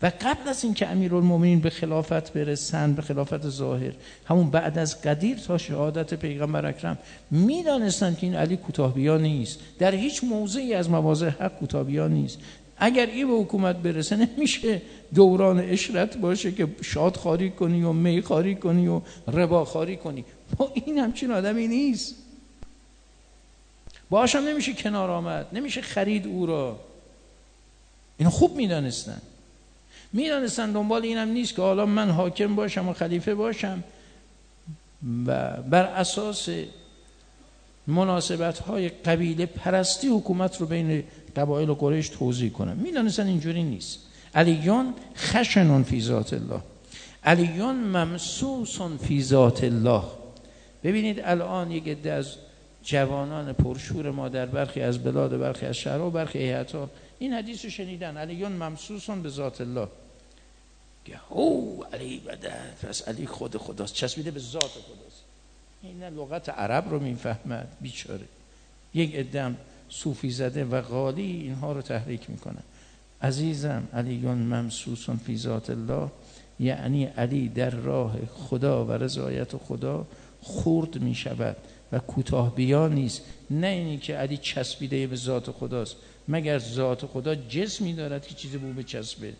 و قبل از اینکه امیرالمومنین به خلافت برسن، به خلافت ظاهر، همون بعد از قدیر تا شهادت پیغمبر اکرم، میدانستند که این علی کوتاه‌بیا نیست، در هیچ موضعی از مواضع حق کوتاه‌بیا نیست. اگر این به حکومت برسه نمیشه دوران عشرت باشه که شاد خاری کنی و می خاری کنی و ربا خاری کنی. با این همچین آدمی نیست، باهاش هم نمیشه کنار آمد، نمیشه خرید او را. اینو خوب میدانستن. میدانستن دنبال اینم نیست که حالا من حاکم باشم و خلیفه باشم و بر اساس مناسبت‌های قبیله پرستی حکومت رو بین قبایل و قریش توزیع کنم. میدانستن اینجوری نیست. علیون خشن فی ذات الله، علیون ممسوس فی ذات الله. ببینید الان یک عده از جوانان پرشور ما در برخی از بلاد، برخی از شهرها و برخی ایالت‌ها این حدیث رو شنیدن، علیون ممسوس به ذات الله، که او علی بده، پس علی خود خداست، چسبیده به ذات خداست. این لغت عرب رو میفهمد بیچاره. یک عده صوفی زده و غالی اینها رو تحریک میکنن. عزیزم، علیون ممسوس فی ذات الله یعنی علی در راه خدا و رضایت خدا خرد میشود و کوتاه بیا نیست. نه اینی که علی چسبیده به ذات خداست، مگر ذات خدا جسمی دارد که چیزی بو بچسبه؟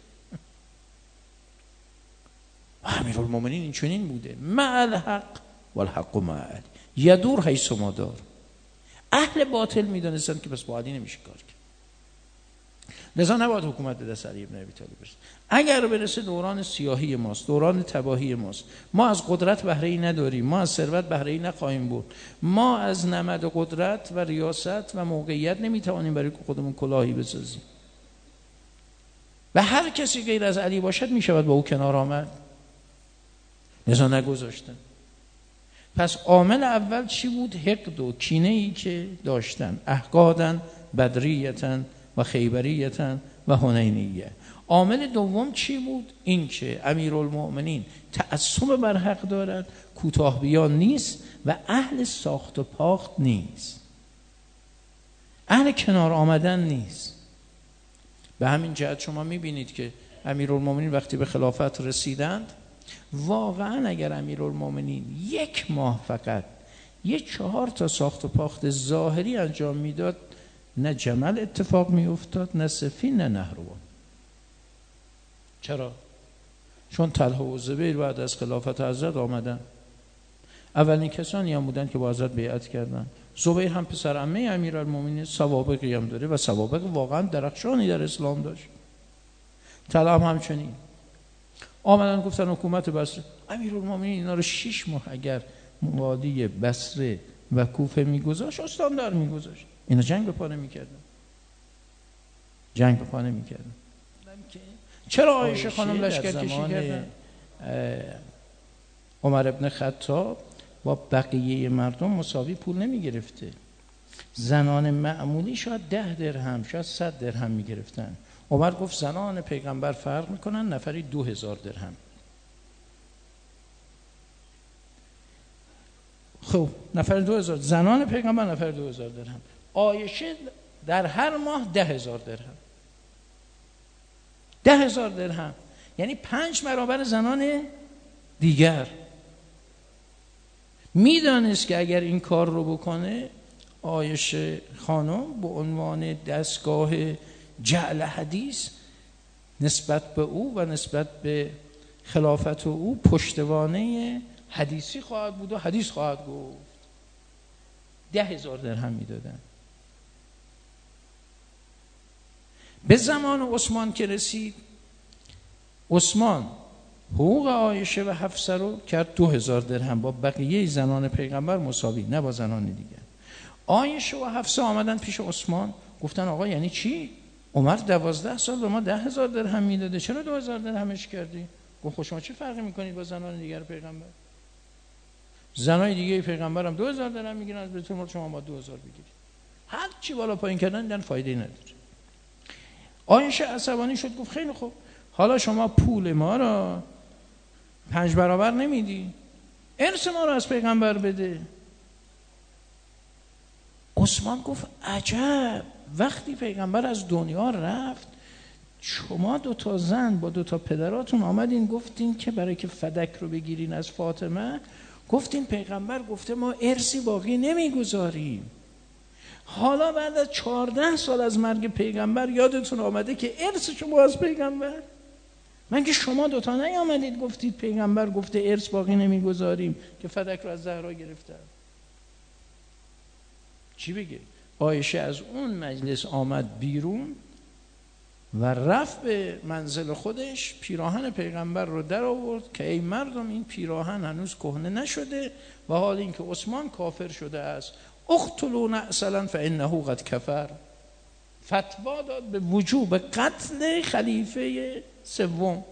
امیرالمومنین این چنین بوده، مع الحق والحق مع علی یدور حیث ما دار. اهل باطل میدونستن که بس با علی نمیشه کار کرد، لذا نباید حکومت به دست علی بن ابی طالب برسه. اگر برسه دوران سیاهی ماست، دوران تباهی ماست. ما از قدرت بهره ای نداریم، ما از ثروت بهره ای نخواهیم برد، ما از نمد قدرت و ریاست و موقعیت نمیتوانیم برای خودمون کلاهی بسازیم. و هر کسی غیر از علی باشد میشود با او کنار آمد، لذا نگذاشتن. پس عامل اول چی بود؟ حقد و کینه ای که داشتن، احقادن بدریتن و خیبریتن و حنینیه. عامل دوم چی بود؟ این که امیرالمؤمنین تعصب بر حق دارد، کوتاه بیا نیست و اهل ساخت و پاخت نیست، اهل کنار آمدن نیست. به همین جهت شما میبینید که امیرالمؤمنین وقتی به خلافت رسیدند، واقعا اگر امیرالمؤمنین یک ماه فقط یه چهار تا ساخت و پاخت ظاهری انجام میداد، نه جمل اتفاق میافتاد، نه سفین، نه نهروان. چرا؟ چون طلحه و زبیر بعد از خلافت حضرت آمدن، اولین کسانی هم بودن که با حضرت بیعت کردن. زبیر هم پسر عمه امیرالمؤمنین، سوابقی هم داره و سوابق واقعا درخشانی در اسلام داشت. طلحه هم همچنین. آمدن گفتن حکومت بصره، امیرالمؤمنین اینا رو شش ماه اگر موالی بصره و کوفه میگذاشت، استاندار میگذاشت، اینا جنگ به پا نمیکردن، جنگ به پا نمیکردن. چرا عایشه خانم لشکرکشی کردن؟ عمر ابن خطاب با بقیه مردم مساوی پول نمیگرفته. زنان معمولی شاید ده درهم، شاید صد درهم میگرفتن. عمر گفت زنان پیغمبر فرق میکنن، نفری دو هزار درهم. خب نفر دو هزار، زنان پیغمبر نفر دو هزار درهم. عایشه در هر ماه ده هزار درهم. ده هزار درهم یعنی پنج برابر زنان دیگر. میدانست که اگر این کار رو بکنه، عایشه خانم به عنوان دستگاه جعل حدیث نسبت به او و نسبت به خلافت او پشتوانه حدیثی خواهد بود و حدیث خواهد گفت. ده هزار درهم میدادن. به زمان عثمان که رسید، عثمان حقوق عایشه و حفصه رو کرد دو هزار درهم، با بقیه زنان پیغمبر مساوی، نه با زنان دیگر. عایشه و حفصه آمدن پیش عثمان، گفتن آقا یعنی چی؟ عمر دوازده سال به ما ده هزار درهم میداده، چرا دو هزار درهمش کردی؟ گفت خب شما چه فرقی میکنید با زنان دیگر پیغمبر؟ زنای دیگه پیغمبر هم دو هزار درهم میگیرن، از بیت المال شما با دو هزار بگیرید. هر چی بالا پایین کردن دیدن فایده نداره. عایشه عصبانی شد، گفت خیلی خوب، حالا شما پول ما را پنج برابر نمیدی، ارث ما رو از پیغمبر بده. عثمان گفت عجب، وقتی پیغمبر از دنیا رفت شما دو تا زن با دو تا پدراتون آمدین گفتین که برای که فدک رو بگیرین از فاطمه، گفتین پیغمبر گفته ما ارثی باقی نمیگذاریم. حالا بعد از چهارده سال از مرگ پیغمبر یادتون آمده که ارث شما از پیغمبر؟ من که شما دوتا نیامدید گفتید پیغمبر گفته ارث باقی نمیگذاریم که فدک رو از زهرا گرفتن. چی بگه؟ عایشه از اون مجلس آمد بیرون و رفت به منزل خودش، پیراهن پیغمبر رو در آورد که ای مردم این پیراهن هنوز کهنه نشده و حال اینکه عثمان کافر شده است، اقتلوا نعسلا فانه قد کفر. فتوا داد به وجوب قتل خلیفه سوم.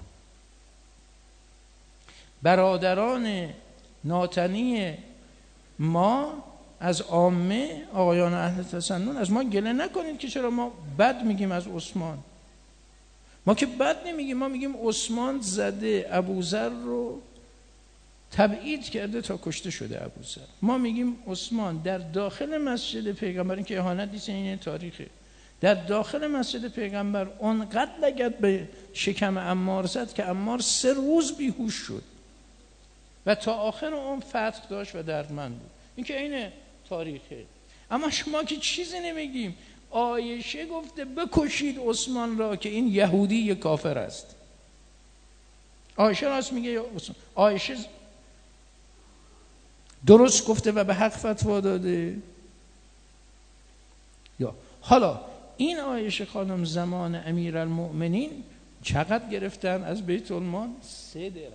برادران ناتنی ما از عامه آقایان اهل تسنن از ما گله نکنید که چرا ما بد میگیم از عثمان. ما که بد نمیگیم، ما میگیم عثمان زده ابوذر رو تبعید کرده تا کشته شده ابوذر. ما میگیم عثمان در داخل مسجد پیغمبر، این که اهانت نیست، این تاریخه، در داخل مسجد پیغمبر اونقدر لگد به شکم عمار زد که عمار سه روز بیهوش شد و تا آخر اون فتح داشت و دردمند بود. این که این تاریخه. اما شما که چیزی نمیگیم. عایشه گفته بکشید عثمان را که این یهودی کافر است. عایشه راست میگه یا عثمان؟ عایشه درست گفته و به حق فتوا داده. یا حالا این عایشه خانم زمان امیرالمؤمنین چقدر گرفتن از بیت المال؟ سه درهم.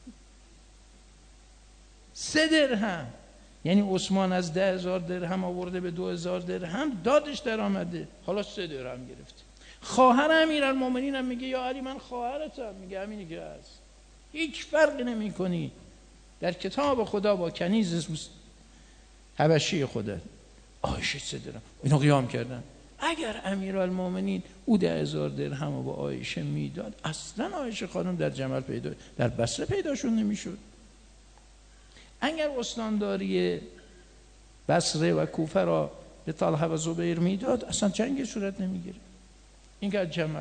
سه درهم. یعنی عثمان از ده هزار درهم آورده به دو هزار درهم دادش در آمده، حالا سه درهم گرفته. خواهر امیرالمؤمنین هم میگه یا علی من خواهرتم، میگه همینی که هست، هیچ فرقی نمی کنی در کتاب خدا با کنیز حبشی خودت. عایشه سه درهم. اینو قیام کردن. اگر امیرالمؤمنین او ده هزار درهم رو با عایشه میداد، اصلا عایشه خانم در جمل پیدا در بصره پیداشون نمیشد. اگر استانداری بصره و کوفه را به طلحه و زبیر میداد، اصلا جنگ صورت نمیگیره. این که از جمل.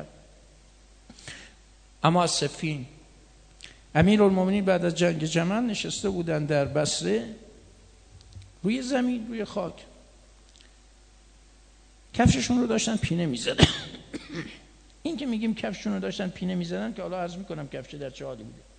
اما از صفین، امیرالمؤمنین بعد از جنگ جمل نشسته بودن در بصره روی زمین، روی خاک، کفششون رو داشتن پینه میزدن. این که میگیم کفششون رو داشتن پینه میزدن که حالا عرض میکنم کفش در چه حالی بوده،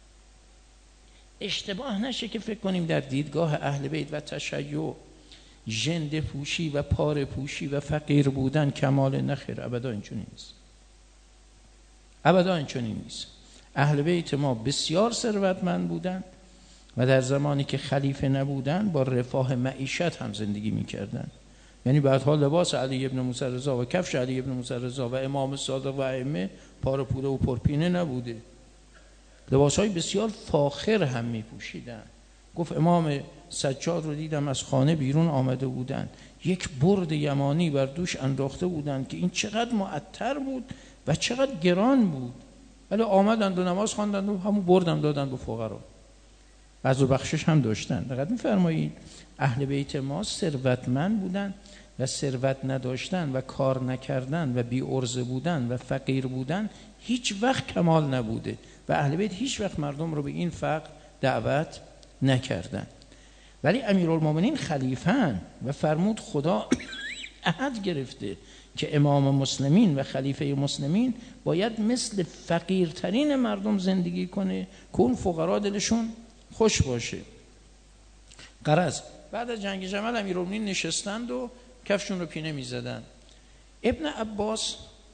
اشتباه نشه که فکر کنیم در دیدگاه اهل بیت و تشیع ژنده پوشی و پاره پوشی و فقیر بودن کمال. نخیر، ابدا اینجوری نیست، ابدا اینجوری نیست. اهل بیت ما بسیار ثروتمند بودن و در زمانی که خلیفه نبودن با رفاه معیشت هم زندگی میکردن. یعنی بعدها لباس علی ابن موسی رضا و کفش علی ابن موسی رضا و امام صادق و ائمه پاره پوره و پرپینه نبوده، لباسهای بسیار فاخر هم می پوشیدن. گفت امام سجاد رو دیدم از خانه بیرون آمده بودن، یک برد یمانی بر دوش انداخته بودن که این چقدر معطر بود و چقدر گران بود، ولی آمدند و نماز خواندند و همون بردم دادن به فقرا. بعضو بخشش هم داشتن. دقت می‌فرمایید اهل بیت ما ثروتمند بودن و ثروت نداشتن و کار نکردن و بی عرضه بودن و فقیر بودن هیچ وقت کمال نبوده و اهل بیت هیچ وقت مردم رو به این فقر دعوت نکردن. ولی امیرالمومنین خلیفه‌اند و فرمود خدا عهد گرفته که امام مسلمین و خلیفه مسلمین باید مثل فقیرترین مردم زندگی کنه که اون فقرا دلشون خوش باشه. غرض بعد از جنگ جمل امیرالمومنین نشستند و کفشون رو پینه میزدن. ابن عباس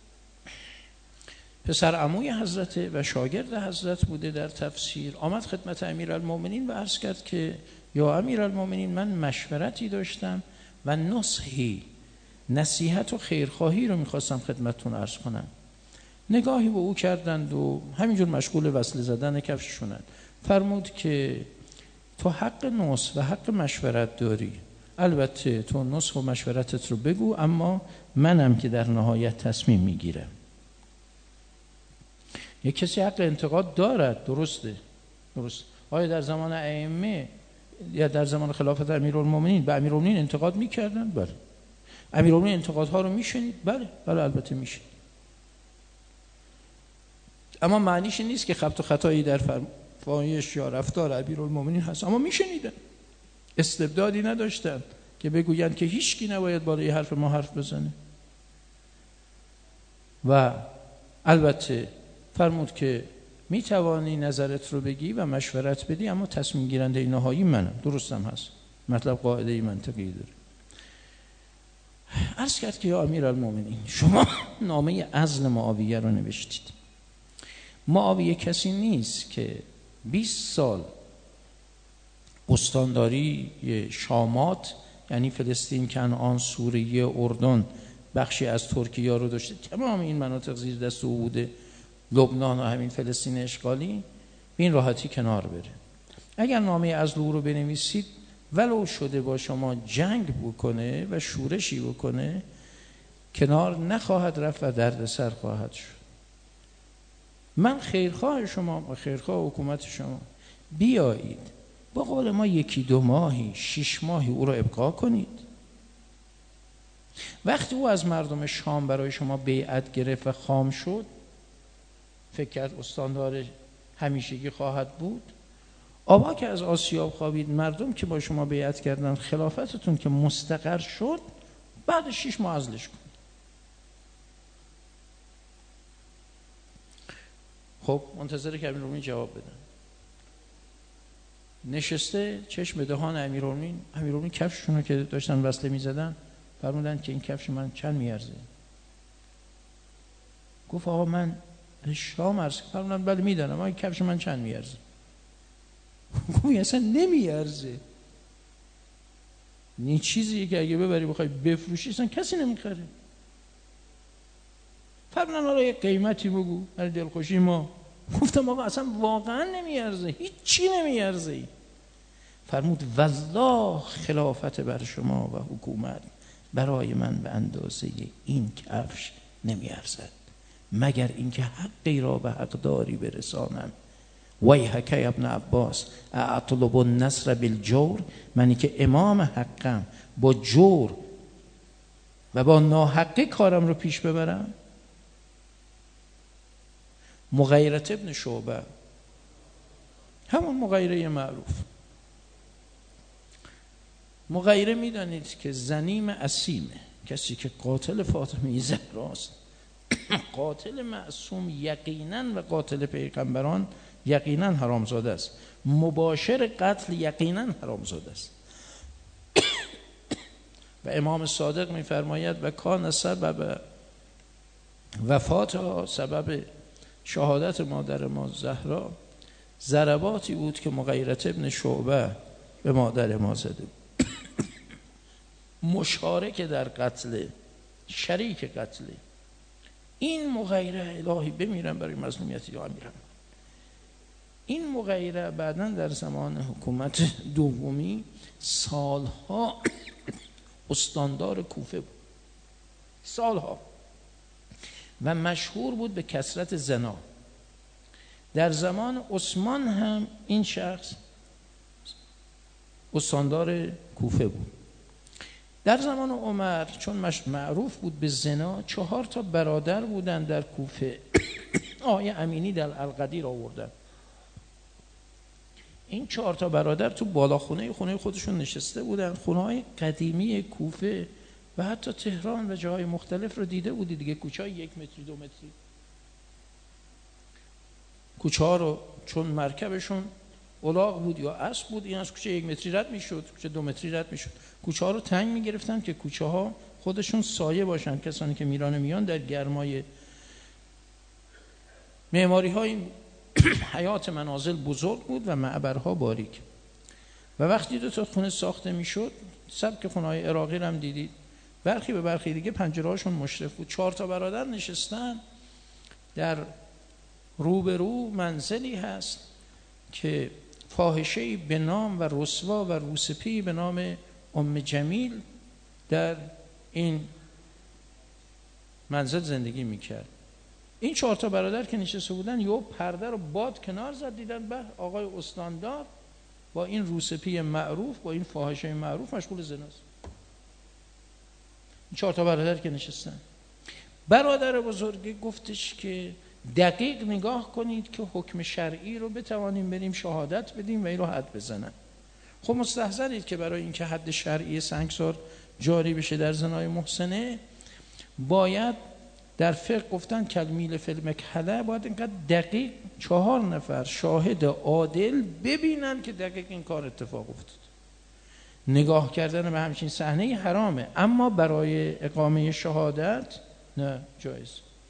پسر عموی حضرت و شاگرد حضرت بوده در تفسیر، آمد خدمت امیرالمومنین و عرض کرد که یا امیرالمومنین من مشورتی داشتم و نصحی، نصیحت و خیرخواهی رو میخواستم خدمتتون عرض کنم. نگاهی به او کردند و همینجور مشغول وصله زدن کفششونند. فرمود که تو حق نصح و حق مشورت داری، البته تو نصح و مشورتت رو بگو، اما منم که در نهایت تصمیم میگیرم. یک کسی حق انتقاد دارد، درسته، درست. آیا در زمان ائمه یا در زمان خلافت امیرالمومنین به امیرالمومنین انتقاد میکردن؟ بله. امیرالمومنین انتقادها رو میشنید؟ بله، بله البته میشنید. اما معنیش این نیست که خبط و خطایی در فرمایش یا رفتار امیرالمومنین هست، اما میشنیدن، استبدادی نداشتن که بگویند که هیچ کی نباید بالای حرف ما حرف بزنه. و البته فرمود که می توانی نظرت رو بگی و مشورت بدی، اما تصمیم گیرنده نهایی منم. درستم هست، مطلب قاعده منطقی داره. عرض کرد که یا امیرالمومنین، شما نامه عزل معاویه رو نوشتید. معاویه کسی نیست که بیست سال استانداری شامات، یعنی فلسطین، کنعان، سوریه، اردن، بخشی از ترکیه رو داشته، تمام این مناطق زیر دست او بوده، لبنان و همین فلسطین اشغالی، به این راحتی کنار بره. اگر نامه عزل او رو بنویسید، ولو شده با شما جنگ بکنه و شورشی بکنه، کنار نخواهد رفت و دردسر خواهد شد. من خیرخواه شما و خیرخواه حکومت شما، بیایید با قول ما یکی دو ماهی شش ماهی او را ابقا کنید. وقتی او از مردم شام برای شما بیعت گرفت و خام شد، فکر کرد استاندار همیشگی خواهد بود. آبا که از آسیاب خوابید، مردم که با شما بیعت کردن، خلافتتون که مستقر شد، بعد شش ماه عزلش کن. خب منتظره که امیرالمومنین جواب بدن. نشسته چشم به دهان امیرالمومنین. امیرالمومنین کفششون رو که داشتن وصله می‌زدن، فرمودن که این کفش من چند میارزه؟ گفت آقا من شام عرض. فرمودن بله میدونم، اما این کفش من چند میارزه؟ گفت اصلا نمیارزه. این چیزیه که اگه ببری بخوای بفروشی اصلا کسی نمیخره. فرمودن آقا یه قیمتی بگو برای دلخوشی ما. گفتم آقا اصلا واقعا نمیارزه، هیچ چی نمیارزه. فرمود والله خلافت بر شما و حکومت برای من به اندازه این کفش نمیارزد، مگر اینکه حقی را به حقداری برسانم. ویحک ابن عباس اطلب النصر بالجور، منی که امام حقم با جور و با ناحقی کارم رو پیش ببرم. مغیره ابن شعبه، همون مغیره معروف. مغیره میدانید که زنیم اسیمه، کسی که قاتل فاطمه زهراست، قاتل معصوم یقینا و قاتل پیغمبران یقینا حرامزاده است، مباشر قتل یقینا حرامزاده است. و امام صادق میفرماید و کان سبب وفات، سبب شهادت مادر ما زهرا ضرباتی بود که مغیره ابن شعبه به مادر ما زده بود. مشارک در قتل، شریک قتل. این مغیره، الهی بمیرم برای مظلومیت یا امیرم. این مغیره بعداً در زمان حکومت دومی سالها استاندار کوفه بود، سالها، و مشهور بود به کثرت زنا. در زمان عثمان هم این شخص استاندار کوفه بود. در زمان عمر چون معروف بود به زنا، چهار تا برادر بودن در کوفه. آیه امینی در القدیر آوردن. این چهار تا برادر تو بالاخونه خونه خودشون نشسته بودن. خونه‌های قدیمی کوفه و حتی تهران و جاهای مختلف رو دیده بودی دیگه، کوچه‌های یک متری دو متری. کوچه‌ها رو چون مرکبشون الاغ بود یا اسب بود، این از کوچه یک متری رد میشد، کوچه دو متری رد میشد. کوچه‌ها رو تنگ میگرفتن که کوچه‌ها خودشون سایه باشن، کسانی که میران میان در گرمای. معماری‌های حیات منازل بزرگ بود و معبرها باریک. و وقتی دو تا خونه ساخته میشد، سبک خونه‌های عراقی رو هم دیدید، برخی به برخی دیگه پنجره‌هاشون مشرف بود. چهار تا برادر نشستن در روبرو منزلی هست که فاحشه‌ای به نام و رسوا و روسپی به نام ام جمیل در این منزل زندگی میکرد. این چهار تا برادر که نشسته بودن، یهو پرده رو باد کنار زد، دیدن به آقای استاندار با این روسپی معروف، با این فاحشه معروف مشغول زناست. این چهار تا برادر که نشستن، برادر بزرگی گفتش که دقیق نگاه کنید که حکم شرعی رو بتوانیم بریم شهادت بدیم و این رو حد بزنن. خب مستحضرید که برای اینکه حد شرعی سنگسار جاری بشه در زنای محسنه، باید در فقه گفتن کلمیل فی المکحله، باید اینقدر دقیق چهار نفر شاهد عادل ببینن که دقیق این کار اتفاق افتاد. نگاه کردن به همچین صحنه حرامه، اما برای اقامه شهادت نه، جایز.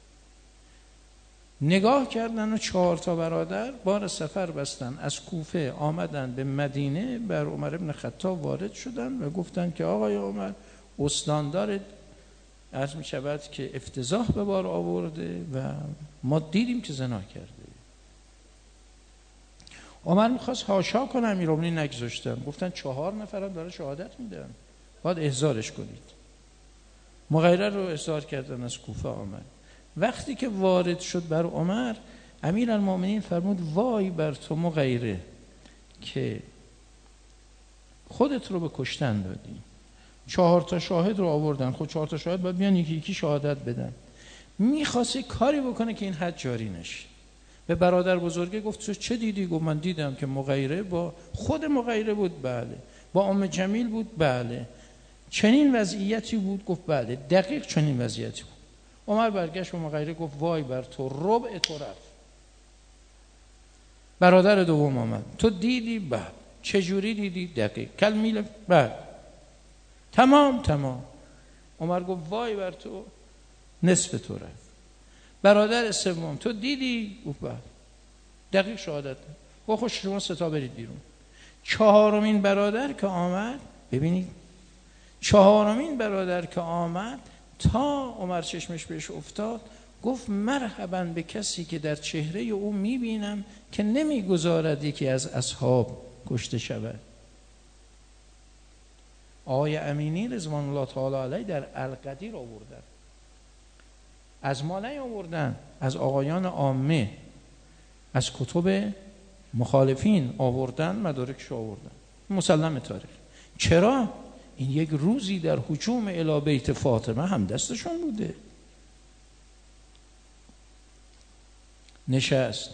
نگاه کردن و چهار تا برادر بار سفر بستن، از کوفه آمدن به مدینه، بر عمر ابن خطاب وارد شدن و گفتن که آقای عمر، استاندار عرض می شود که افتضاح به بار آورده و ما دیدیم که زنا کرده. عمر میخواست حاشا کنه، امیرالمومنین نگذاشتن، گفتن چهار نفرم داره شهادت میدن، باید احضارش کنید. مغیره رو احضار کردن، از کوفه آمد. وقتی که وارد شد بر عمر، امیرالمومنین فرمود وای بر تو مغیره که خودت رو به کشتن دادی. چهار تا شاهد رو آوردن، خود چهار تا شاهد باید بیان یکی یکی شهادت بدن. میخواسته کاری بکنه که این حد جاری نشه. به برادر بزرگه گفت تو چه دیدی؟ گفت من دیدم که مغیره با خود مغیره بود، بله. با ام جمیل بود، بله. چنین وضعیتی بود، گفت بله دقیق چنین وضعیتی بود. عمر برگشت به مغیره گفت وای بر تو، ربع تو رفت. برادر دوم آمد، تو دیدی؟ بله. چجوری دیدی؟ دقیق. کلمیل؟ بله. تمام تمام. عمر گفت وای بر تو، نصف تو رفت. برادر سوم، تو دیدی؟ گفت بله. دقیق شهادت. گفت خوش شما سه تا برید بیرون. چهارمین برادر که آمد، ببینید چهارمین برادر که آمد، تا عمر چشمش بهش افتاد، گفت مرحبا به کسی که در چهره او میبینم که نمیگذارد یکی از اصحاب کشته شود. آقای امینی رضوان الله تعالی علیه در القدیر آوردن، از ما نیاوردن، از آقایان عامه، از کتب مخالفین آوردن، مدارکش آوردن، مسلم تاریخ. چرا؟ این یک روزی در هجوم الی بیت فاطمه هم دستشون بوده. نشست،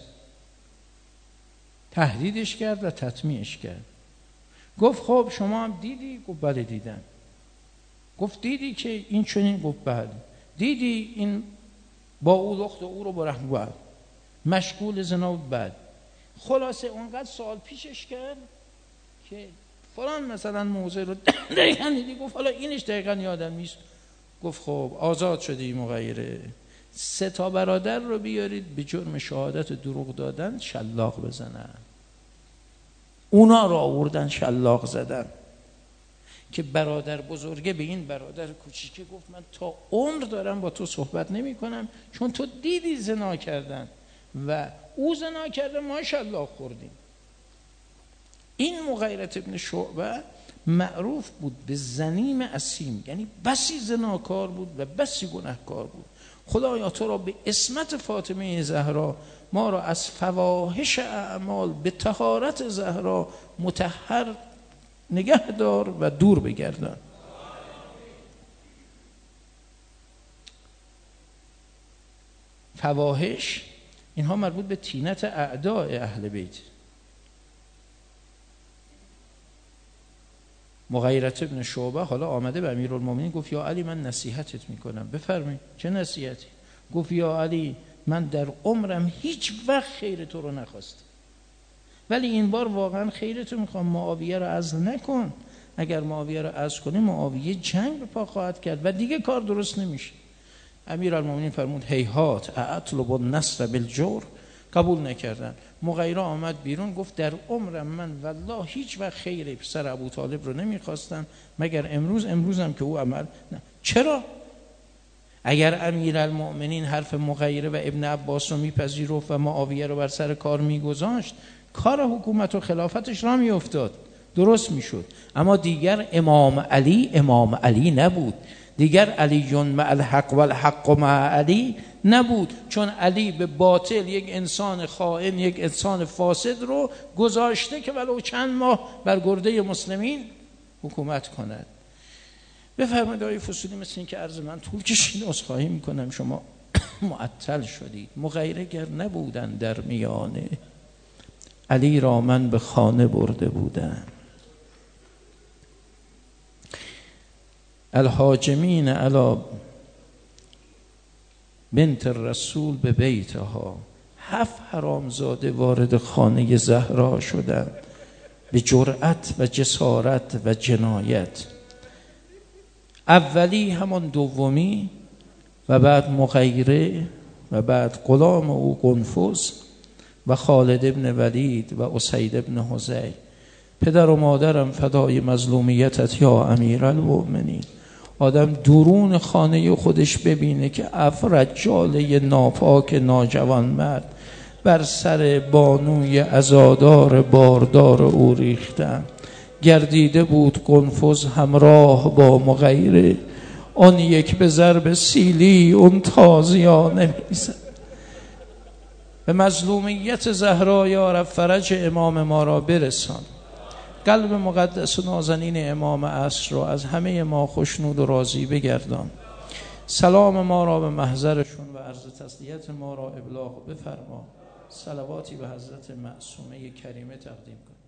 تهدیدش کرد و تطمیعش کرد. گفت خب شما هم دیدی؟ گفت بله دیدم. گفت دیدی که این چنین؟ گفت بله. دیدی این با او دخت او رو برهم بود، مشغول زنا بود؟ بله. خلاصه اونقدر سوال پیشش کرد که فلان مثلا موضوع رو دقیقا دیدی؟ گفت حالا اینش دقیقا یادم نیست. گفت خب آزاد شدی مغیره، سه تا برادر رو بیارید به جرم شهادت دروغ دادن شلاق بزنن. اونا رو آوردن شلاق زدن که برادر بزرگه به این برادر کوچیکه گفت من تا عمر دارم با تو صحبت نمی کنم، چون تو دیدی زنا کردن و او زنا کرده، ما شلاق خوردیم. این مغیره ابن شعبه معروف بود به زنیم اسیم، یعنی بسی زناکار بود و بسی گناهکار بود. خدایا تو را به عصمت فاطمه زهرا ما را از فواحش اعمال به طهارت زهرا مطهر نگه دار و دور بگردان. فواحش اینها مربوط به طینت اعداء اهل بیت. مغیره ابن شعبه حالا آمده به امیرالمومنین گفت یا علی من نصیحتت میکنم. بفرمایید. چه نصیحتی؟ گفت یا علی من در عمرم هیچ وقت خیر تو رو نخواستم، ولی این بار واقعا خیرتو میخوام، معاویه رو عزل نکن. اگر معاویه رو عزل کنی معاویه جنگ به پا خواهد کرد و دیگه کار درست نمیشه. امیرالمومنین فرمود هیهات اطلب النصر بالجور، قبول نکردن. مغیره آمد بیرون گفت در عمرم من والله هیچ وقت خیر پسر ابو طالب رو نمیخواستم مگر امروز، امروزم که او عمل نه. چرا؟ اگر امیرالمؤمنین حرف مغیره و ابن عباس رو میپذیرفت و معاویه رو بر سر کار میگذاشت، کار حکومت و خلافتش را میافتاد، درست میشد. اما دیگر امام علی امام علی نبود، دیگر علی مع الحق و الحق مع علی نبود، چون علی به باطل یک انسان خائن، یک انسان فاسد رو گذاشته که ولو چند ماه بر گرده مسلمین حکومت کند. بفرمایید آقای فصولی، مثل این که عرض من طول کشید، عذرخواهی میکنم شما معطل شدید. مغیره گر نبودن در میانه، علی را من به خانه برده بودم. الهاجمین علی بنت الرسول به بیتها، هفت حرامزاده وارد خانه زهرا شدند به جرأت و جسارت و جنایت. اولی همان دومی و بعد مغیره و بعد غلام او قنفذ و خالد ابن ولید و اسید ابن حذیر. پدر و مادرم فدای مظلومیتت یا امیرالمؤمنین. آدم درون خانه خودش ببینه که افرجاله ناپاک ناجوان مرد بر سر بانوی عزادار باردار او ریختن. گردیده بود قنفذ همراه با مغیره، آن یک به ضرب سیلی اون تازیانه میزد. به مظلومیت زهرا یا رب فرج امام ما را برسان. قلب مقدس و نازنین امام عصر را از همه ما خوشنود و راضی بگردان. سلام ما را به محضرشون و عرض تسلیت ما را ابلاغ بفرما. صلواتی به حضرت معصومه کریمه تقدیم کن.